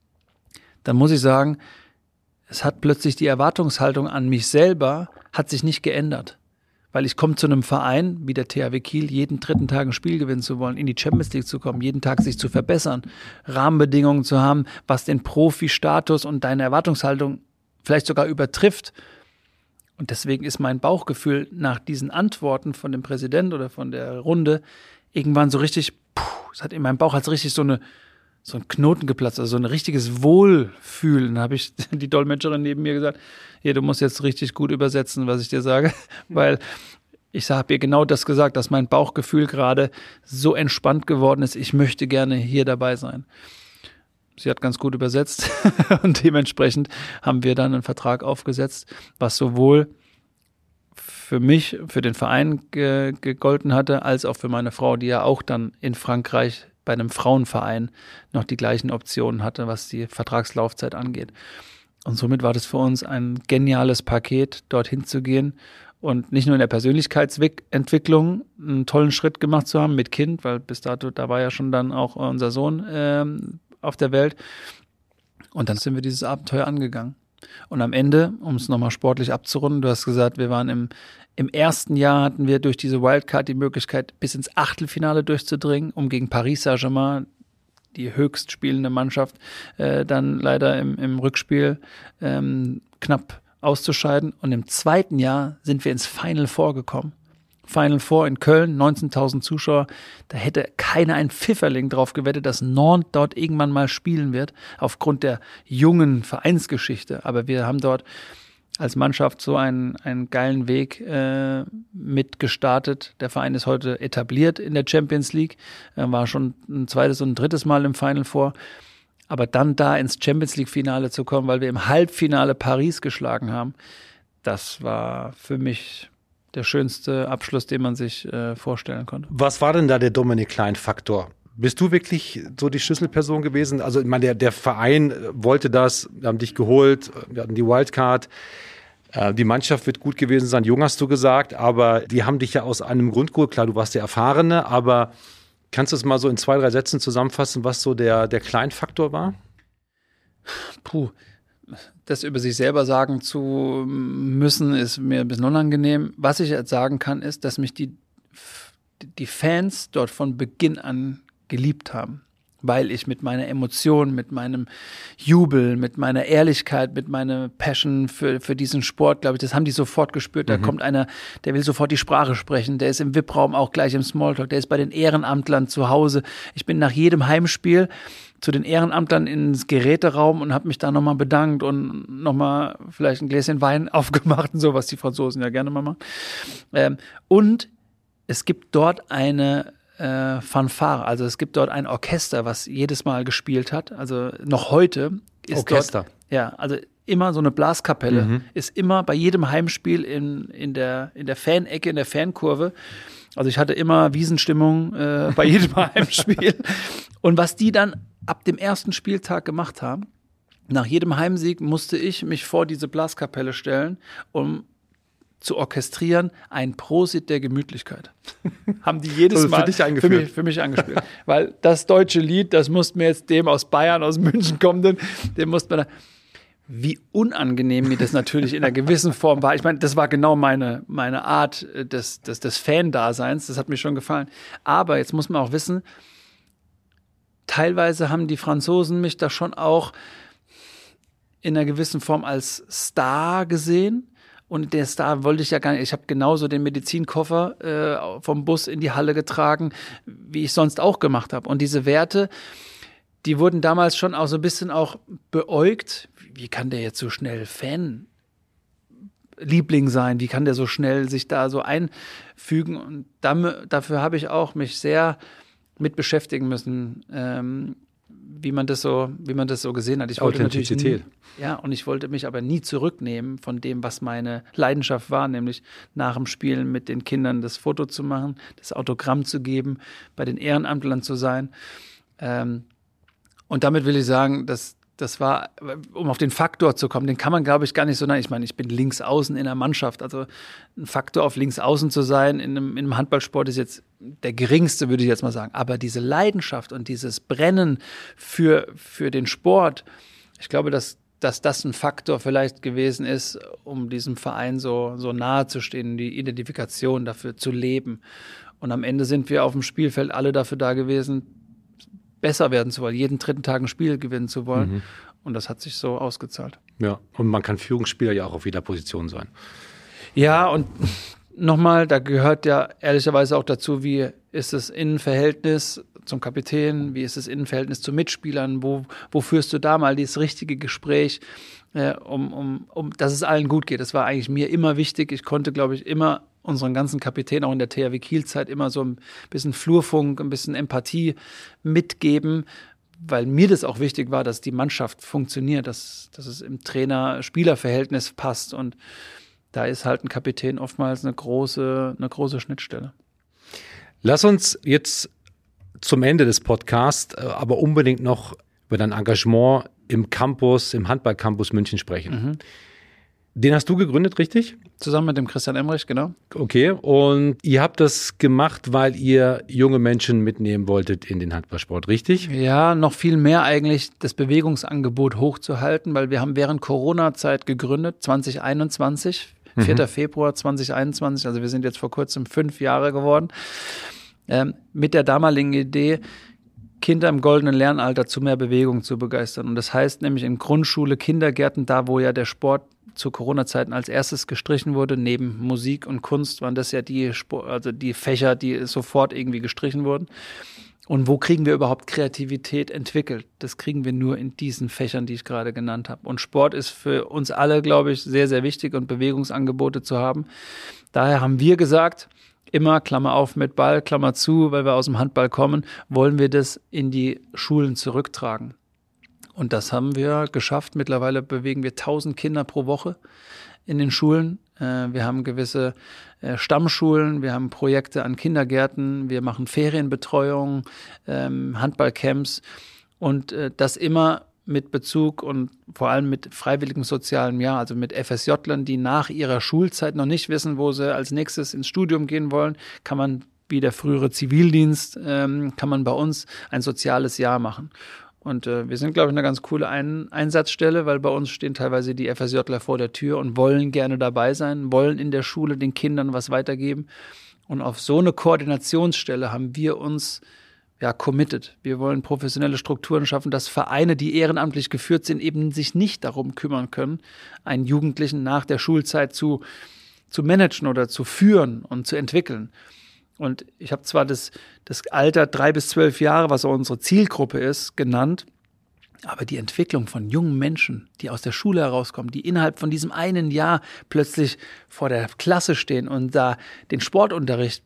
dann muss ich sagen, es hat plötzlich die Erwartungshaltung an mich selber, hat sich nicht geändert. Weil ich komme zu einem Verein wie der THW Kiel, jeden dritten Tag ein Spiel gewinnen zu wollen, in die Champions League zu kommen, jeden Tag sich zu verbessern, Rahmenbedingungen zu haben, was den Profi-Status und deine Erwartungshaltung vielleicht sogar übertrifft. Und deswegen ist mein Bauchgefühl nach diesen Antworten von dem Präsident oder von der Runde irgendwann so richtig, es hat in meinem Bauch hat richtig so ein Knoten geplatzt, also so ein richtiges Wohlfühlen. Da habe ich die Dolmetscherin neben mir gesagt, hier, du musst jetzt richtig gut übersetzen, was ich dir sage, weil ich habe ihr genau das gesagt, dass mein Bauchgefühl gerade so entspannt geworden ist, ich möchte gerne hier dabei sein. Sie hat ganz gut übersetzt und dementsprechend haben wir dann einen Vertrag aufgesetzt, was sowohl für mich, für den Verein gegolten hatte, als auch für meine Frau, die ja auch dann in Frankreich bei einem Frauenverein noch die gleichen Optionen hatte, was die Vertragslaufzeit angeht. Und somit war das für uns ein geniales Paket, dorthin zu gehen und nicht nur in der Persönlichkeitsentwicklung einen tollen Schritt gemacht zu haben mit Kind, weil bis dato, da war ja schon dann auch unser Sohn auf der Welt. Und dann sind wir dieses Abenteuer angegangen. Und am Ende, um es nochmal sportlich abzurunden, du hast gesagt, wir waren im ersten Jahr hatten wir durch diese Wildcard die Möglichkeit, bis ins Achtelfinale durchzudringen, um gegen Paris Saint-Germain, die höchst spielende Mannschaft, dann leider im Rückspiel knapp auszuscheiden. Und im zweiten Jahr sind wir ins Final Four gekommen. Final Four in Köln, 19.000 Zuschauer. Da hätte keiner ein Pfifferling drauf gewettet, dass Nantes dort irgendwann mal spielen wird, aufgrund der jungen Vereinsgeschichte. Aber wir haben dort als Mannschaft so einen geilen Weg mitgestartet. Der Verein ist heute etabliert in der Champions League, war schon ein zweites und ein drittes Mal im Final Four. Aber dann da ins Champions League-Finale zu kommen, weil wir im Halbfinale Paris geschlagen haben, das war für mich der schönste Abschluss, den man sich vorstellen konnte. Was war denn da der Dominik Klein-Faktor? Bist du wirklich so die Schlüsselperson gewesen? Also ich meine, der Verein wollte das, wir haben dich geholt, wir hatten die Wildcard. Die Mannschaft wird gut gewesen sein, jung hast du gesagt, aber die haben dich ja aus einem Grund geholt. Klar, du warst der Erfahrene, aber kannst du es mal so in 2, 3 Sätzen zusammenfassen, was so der Klein-Faktor war? Das über sich selber sagen zu müssen, ist mir ein bisschen unangenehm. Was ich jetzt sagen kann, ist, dass mich die Fans dort von Beginn an geliebt haben, weil ich mit meiner Emotion, mit meinem Jubel, mit meiner Ehrlichkeit, mit meiner Passion für diesen Sport, glaube ich, das haben die sofort gespürt. Da kommt einer, der will sofort die Sprache sprechen, der ist im VIP-Raum auch gleich im Smalltalk, der ist bei den Ehrenamtlern zu Hause. Ich bin nach jedem Heimspiel zu den Ehrenamtlern ins Geräteraum und habe mich da nochmal bedankt und nochmal vielleicht ein Gläschen Wein aufgemacht und so, was die Franzosen ja gerne mal machen. Und es gibt dort eine Fanfare, also es gibt dort ein Orchester, was jedes Mal gespielt hat, also noch heute ist Orchester. Dort, ja, also immer so eine Blaskapelle ist immer bei jedem Heimspiel in der Fanecke, in der Fankurve. Also ich hatte immer Wiesenstimmung bei jedem Heimspiel. Und was die dann ab dem ersten Spieltag gemacht haben, nach jedem Heimsieg musste ich mich vor diese Blaskapelle stellen, um zu orchestrieren, ein Prosit der Gemütlichkeit. Haben die jedes Mal für mich angespielt. Weil das deutsche Lied, das mussten wir jetzt dem aus Bayern, aus München kommenden, dem mussten wir da. Wie unangenehm mir das natürlich in einer gewissen Form war. Ich meine, das war genau meine Art des Fan-Daseins. Das hat mir schon gefallen. Aber jetzt muss man auch wissen, teilweise haben die Franzosen mich da schon auch in einer gewissen Form als Star gesehen. Und der Star wollte ich ja gar nicht. Ich habe genauso den Medizinkoffer vom Bus in die Halle getragen, wie ich sonst auch gemacht habe. Und diese Werte, die wurden damals schon auch so ein bisschen auch beäugt. Wie kann der jetzt so schnell Fanliebling sein? Wie kann der so schnell sich da so einfügen? Und dafür habe ich auch mich sehr mit beschäftigen müssen, wie man das so gesehen hat. Ich wollte Authentizität. Und ich wollte mich aber nie zurücknehmen von dem, was meine Leidenschaft war, nämlich nach dem Spielen mit den Kindern das Foto zu machen, das Autogramm zu geben, bei den Ehrenamtlern zu sein. Und damit will ich sagen, dass Das war, um auf den Faktor zu kommen, den kann man, glaube ich, gar nicht so nennen. Ich meine, ich bin links außen in der Mannschaft. Also ein Faktor auf links außen zu sein in einem Handballsport ist jetzt der geringste, würde ich jetzt mal sagen. Aber diese Leidenschaft und dieses Brennen für den Sport, ich glaube, dass das ein Faktor vielleicht gewesen ist, um diesem Verein so nahe zu stehen, die Identifikation dafür zu leben. Und am Ende sind wir auf dem Spielfeld alle dafür da gewesen, besser werden zu wollen, jeden dritten Tag ein Spiel gewinnen zu wollen. Mhm. Und das hat sich so ausgezahlt. Ja, und man kann Führungsspieler ja auch auf jeder Position sein. Ja, und nochmal, da gehört ja ehrlicherweise auch dazu, wie ist das Innenverhältnis zum Kapitän, wie ist das Innenverhältnis zu Mitspielern, wo führst du da mal dieses richtige Gespräch, dass es allen gut geht. Das war eigentlich mir immer wichtig. Ich konnte, glaube ich, immer unseren ganzen Kapitän auch in der THW Kiel-Zeit immer so ein bisschen Flurfunk, ein bisschen Empathie mitgeben, weil mir das auch wichtig war, dass die Mannschaft funktioniert, dass es im Trainer-Spieler-Verhältnis passt. Und da ist halt ein Kapitän oftmals eine große Schnittstelle. Lass uns jetzt zum Ende des Podcasts aber unbedingt noch über dein Engagement im Handball-Campus München sprechen. Mhm. Den hast du gegründet, richtig? Zusammen mit dem Christian Emrich, genau. Okay, und ihr habt das gemacht, weil ihr junge Menschen mitnehmen wolltet in den Handballsport, richtig? Ja, noch viel mehr eigentlich das Bewegungsangebot hochzuhalten, weil wir haben während Corona-Zeit gegründet, 2021, 4. Februar 2021, also wir sind jetzt vor kurzem 5 Jahre geworden, mit der damaligen Idee, Kinder im goldenen Lernalter zu mehr Bewegung zu begeistern. Und das heißt nämlich in Grundschule, Kindergärten, da wo ja der Sport zu Corona-Zeiten als erstes gestrichen wurde, neben Musik und Kunst waren das ja die Fächer, die sofort irgendwie gestrichen wurden. Und wo kriegen wir überhaupt Kreativität entwickelt? Das kriegen wir nur in diesen Fächern, die ich gerade genannt habe. Und Sport ist für uns alle, glaube ich, sehr, sehr wichtig und Bewegungsangebote zu haben. Daher haben wir gesagt, immer, Klammer auf mit Ball, Klammer zu, weil wir aus dem Handball kommen, wollen wir das in die Schulen zurücktragen. Und das haben wir geschafft. Mittlerweile bewegen wir 1000 Kinder pro Woche in den Schulen. Wir haben gewisse Stammschulen, wir haben Projekte an Kindergärten, wir machen Ferienbetreuung, Handballcamps und das immer mit Bezug und vor allem mit freiwilligem sozialem Jahr, also mit FSJlern, die nach ihrer Schulzeit noch nicht wissen, wo sie als nächstes ins Studium gehen wollen, kann man wie der frühere Zivildienst, kann man bei uns ein soziales Jahr machen. Und wir sind, glaube ich, eine ganz coole Einsatzstelle, weil bei uns stehen teilweise die FSJler vor der Tür und wollen gerne dabei sein, wollen in der Schule den Kindern was weitergeben. Und auf so eine Koordinationsstelle haben wir uns committed. Wir wollen professionelle Strukturen schaffen, dass Vereine, die ehrenamtlich geführt sind, eben sich nicht darum kümmern können, einen Jugendlichen nach der Schulzeit zu managen oder zu führen und zu entwickeln. Und ich habe zwar das Alter 3 bis 12 Jahre, was auch unsere Zielgruppe ist, genannt, aber die Entwicklung von jungen Menschen, die aus der Schule herauskommen, die innerhalb von diesem einen Jahr plötzlich vor der Klasse stehen und da den Sportunterricht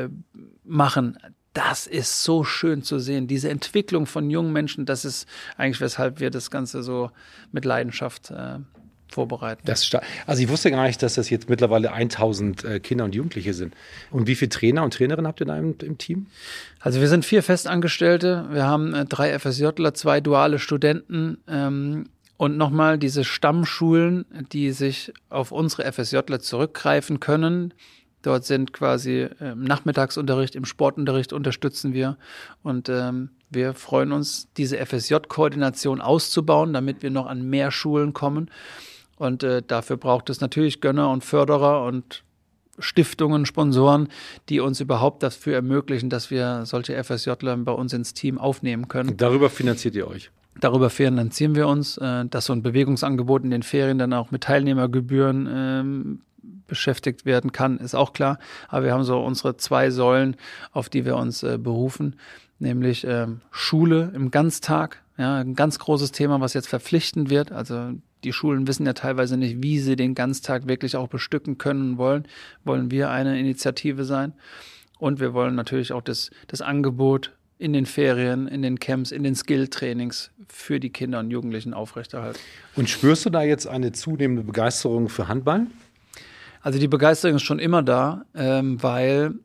machen, das ist so schön zu sehen. Diese Entwicklung von jungen Menschen, das ist eigentlich, weshalb wir das Ganze so mit Leidenschaft vorbereiten. Also ich wusste gar nicht, dass das jetzt mittlerweile 1000 Kinder und Jugendliche sind. Und wie viele Trainer und Trainerinnen habt ihr da im Team? Also wir sind 4 Festangestellte, wir haben 3 FSJler, 2 duale Studenten und nochmal diese Stammschulen, die sich auf unsere FSJler zurückgreifen können. Dort sind quasi im Nachmittagsunterricht, im Sportunterricht unterstützen wir und wir freuen uns, diese FSJ-Koordination auszubauen, damit wir noch an mehr Schulen kommen. Und dafür braucht es natürlich Gönner und Förderer und Stiftungen, Sponsoren, die uns überhaupt dafür ermöglichen, dass wir solche FSJler bei uns ins Team aufnehmen können. Und darüber finanziert ihr euch? Darüber finanzieren wir uns, dass so ein Bewegungsangebot in den Ferien dann auch mit Teilnehmergebühren beschäftigt werden kann, ist auch klar. Aber wir haben so unsere 2 Säulen, auf die wir uns berufen, nämlich Schule im Ganztag, ja, ein ganz großes Thema, was jetzt verpflichtend wird. Also die Schulen wissen ja teilweise nicht, wie sie den Ganztag wirklich auch bestücken können und wollen. Wollen wir eine Initiative sein. Und wir wollen natürlich auch das Angebot in den Ferien, in den Camps, in den Skill-Trainings für die Kinder und Jugendlichen aufrechterhalten. Und spürst du da jetzt eine zunehmende Begeisterung für Handball? Also die Begeisterung ist schon immer da, weil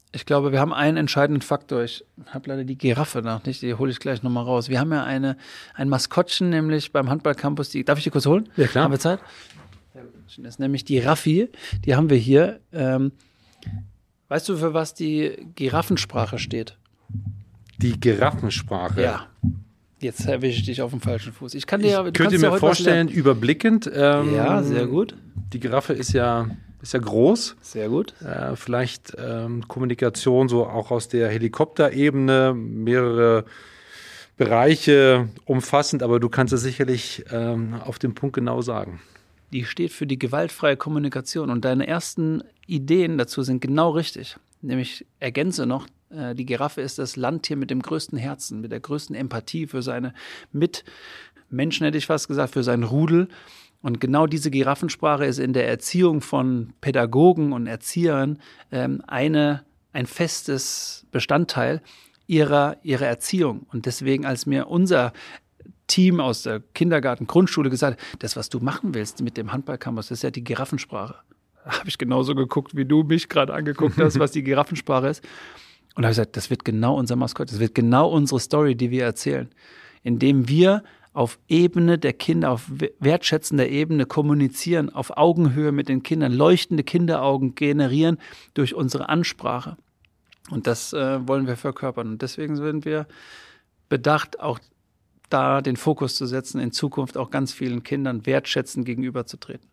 Ich glaube, wir haben einen entscheidenden Faktor. Ich habe leider die Giraffe noch nicht, die hole ich gleich nochmal raus. Wir haben ja ein Maskottchen, nämlich beim Handballcampus. Darf ich die kurz holen? Ja, klar. Haben wir Zeit? Das ist nämlich die Raffi, die haben wir hier. Weißt du, für was die Giraffensprache steht? Die Giraffensprache? Ja. Jetzt erwische ich dich auf dem falschen Fuß. Ich könnte mir vorstellen, überblickend. Ja, sehr gut. Die Giraffe ist ja groß. Sehr gut. Vielleicht Kommunikation so auch aus der Helikopterebene, mehrere Bereiche umfassend, aber du kannst es sicherlich auf den Punkt genau sagen. Die steht für die gewaltfreie Kommunikation und deine ersten Ideen dazu sind genau richtig. Nämlich ergänze noch, die Giraffe ist das Landtier mit dem größten Herzen, mit der größten Empathie für seine Mitmenschen, hätte ich fast gesagt, für sein Rudel. Und genau diese Giraffensprache ist in der Erziehung von Pädagogen und Erziehern ein festes Bestandteil ihrer Erziehung. Und deswegen, als mir unser Team aus der Kindergarten, Grundschule gesagt hat, das, was du machen willst mit dem Handballcampus, das ist ja die Giraffensprache. Da habe ich genauso geguckt, wie du mich gerade angeguckt hast, was die Giraffensprache ist. Und da habe ich gesagt, das wird genau unser Maskott, das wird genau unsere Story, die wir erzählen. Indem wir auf Ebene der Kinder, auf wertschätzender Ebene kommunizieren, auf Augenhöhe mit den Kindern, leuchtende Kinderaugen generieren durch unsere Ansprache. Und das wollen wir verkörpern. Und deswegen sind wir bedacht, auch da den Fokus zu setzen, in Zukunft auch ganz vielen Kindern wertschätzend gegenüberzutreten.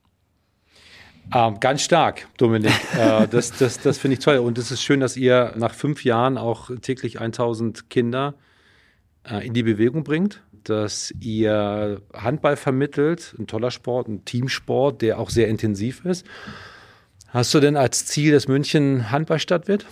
Ganz stark, Dominik. Das finde ich toll. Und es ist schön, dass ihr nach 5 Jahren auch täglich 1000 Kinder in die Bewegung bringt, dass ihr Handball vermittelt, ein toller Sport, ein Teamsport, der auch sehr intensiv ist. Hast du denn als Ziel, dass München Handballstadt wird?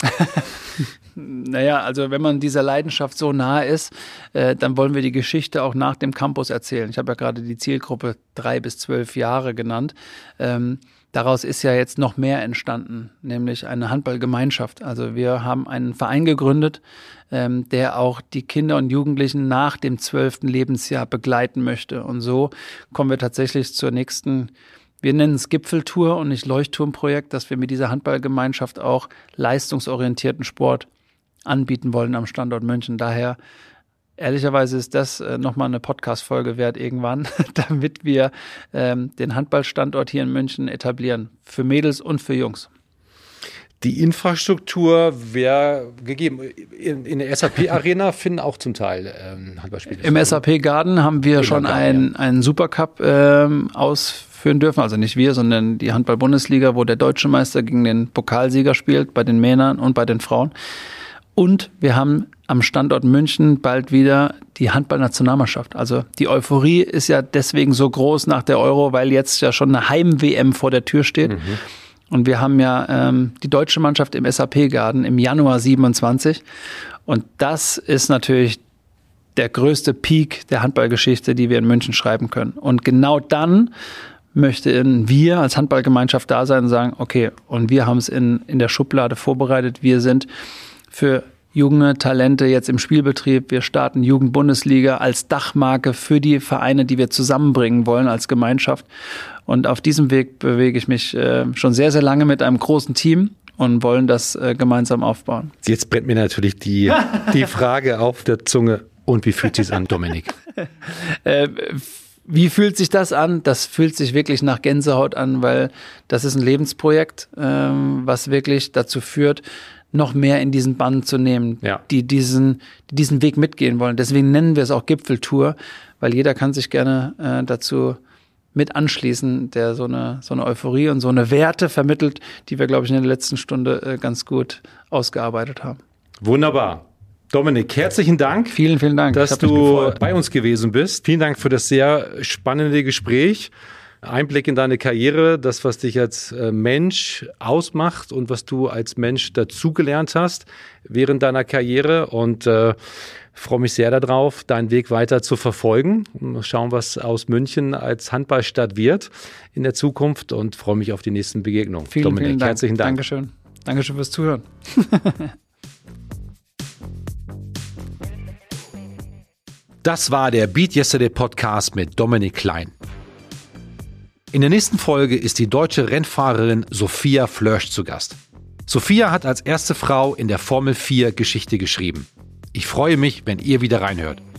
Naja, also wenn man dieser Leidenschaft so nahe ist, dann wollen wir die Geschichte auch nach dem Campus erzählen. Ich habe ja gerade die Zielgruppe 3 bis 12 Jahre genannt. Daraus ist ja jetzt noch mehr entstanden, nämlich eine Handballgemeinschaft. Also wir haben einen Verein gegründet, der auch die Kinder und Jugendlichen nach dem 12. Lebensjahr begleiten möchte. Und so kommen wir tatsächlich zur nächsten, wir nennen es Gipfeltour und nicht Leuchtturmprojekt, dass wir mit dieser Handballgemeinschaft auch leistungsorientierten Sport anbieten wollen am Standort München. Daher, ehrlicherweise ist das nochmal eine Podcast-Folge wert irgendwann, damit wir den Handballstandort hier in München etablieren. Für Mädels und für Jungs. Die Infrastruktur wäre gegeben. In der SAP-Arena finden auch zum Teil Handballspiele. Im SAP-Garden haben wir schon einen Supercup ausführen dürfen. Also nicht wir, sondern die Handball-Bundesliga, wo der deutsche Meister gegen den Pokalsieger spielt, bei den Männern und bei den Frauen. Und wir haben am Standort München bald wieder die Handball-Nationalmannschaft. Also die Euphorie ist ja deswegen so groß nach der Euro, weil jetzt ja schon eine Heim-WM vor der Tür steht. Mhm. Und wir haben ja die deutsche Mannschaft im SAP-Garden im Januar 27. Und das ist natürlich der größte Peak der Handballgeschichte, die wir in München schreiben können. Und genau dann möchten wir als Handballgemeinschaft da sein und sagen, okay, und wir haben es in der Schublade vorbereitet. Wir sind für junge Talente jetzt im Spielbetrieb. Wir starten Jugendbundesliga als Dachmarke für die Vereine, die wir zusammenbringen wollen als Gemeinschaft. Und auf diesem Weg bewege ich mich schon sehr, sehr lange mit einem großen Team und wollen das gemeinsam aufbauen. Jetzt brennt mir natürlich die Frage auf der Zunge. Und wie fühlt sich an, Dominik? Wie fühlt sich das an? Das fühlt sich wirklich nach Gänsehaut an, weil das ist ein Lebensprojekt, was wirklich dazu führt, noch mehr in diesen Bann zu nehmen, die diesen Weg mitgehen wollen. Deswegen nennen wir es auch Gipfeltour, weil jeder kann sich gerne dazu mit anschließen, der so eine Euphorie und so eine Werte vermittelt, die wir, glaube ich, in der letzten Stunde ganz gut ausgearbeitet haben. Wunderbar. Dominik, herzlichen Dank. Vielen, vielen Dank. Dass du bei uns gewesen bist. Vielen Dank für das sehr spannende Gespräch. Einblick in deine Karriere, das, was dich als Mensch ausmacht und was du als Mensch dazugelernt hast während deiner Karriere. Und freue mich sehr darauf, deinen Weg weiter zu verfolgen. Mal schauen, was aus München als Handballstadt wird in der Zukunft und freue mich auf die nächsten Begegnungen. Dominik, vielen Dank. Herzlichen Dank. Dankeschön. Dankeschön fürs Zuhören. Das war der Beat Yesterday Podcast mit Dominik Klein. In der nächsten Folge ist die deutsche Rennfahrerin Sophia Flörsch zu Gast. Sophia hat als erste Frau in der Formel 4 Geschichte geschrieben. Ich freue mich, wenn ihr wieder reinhört.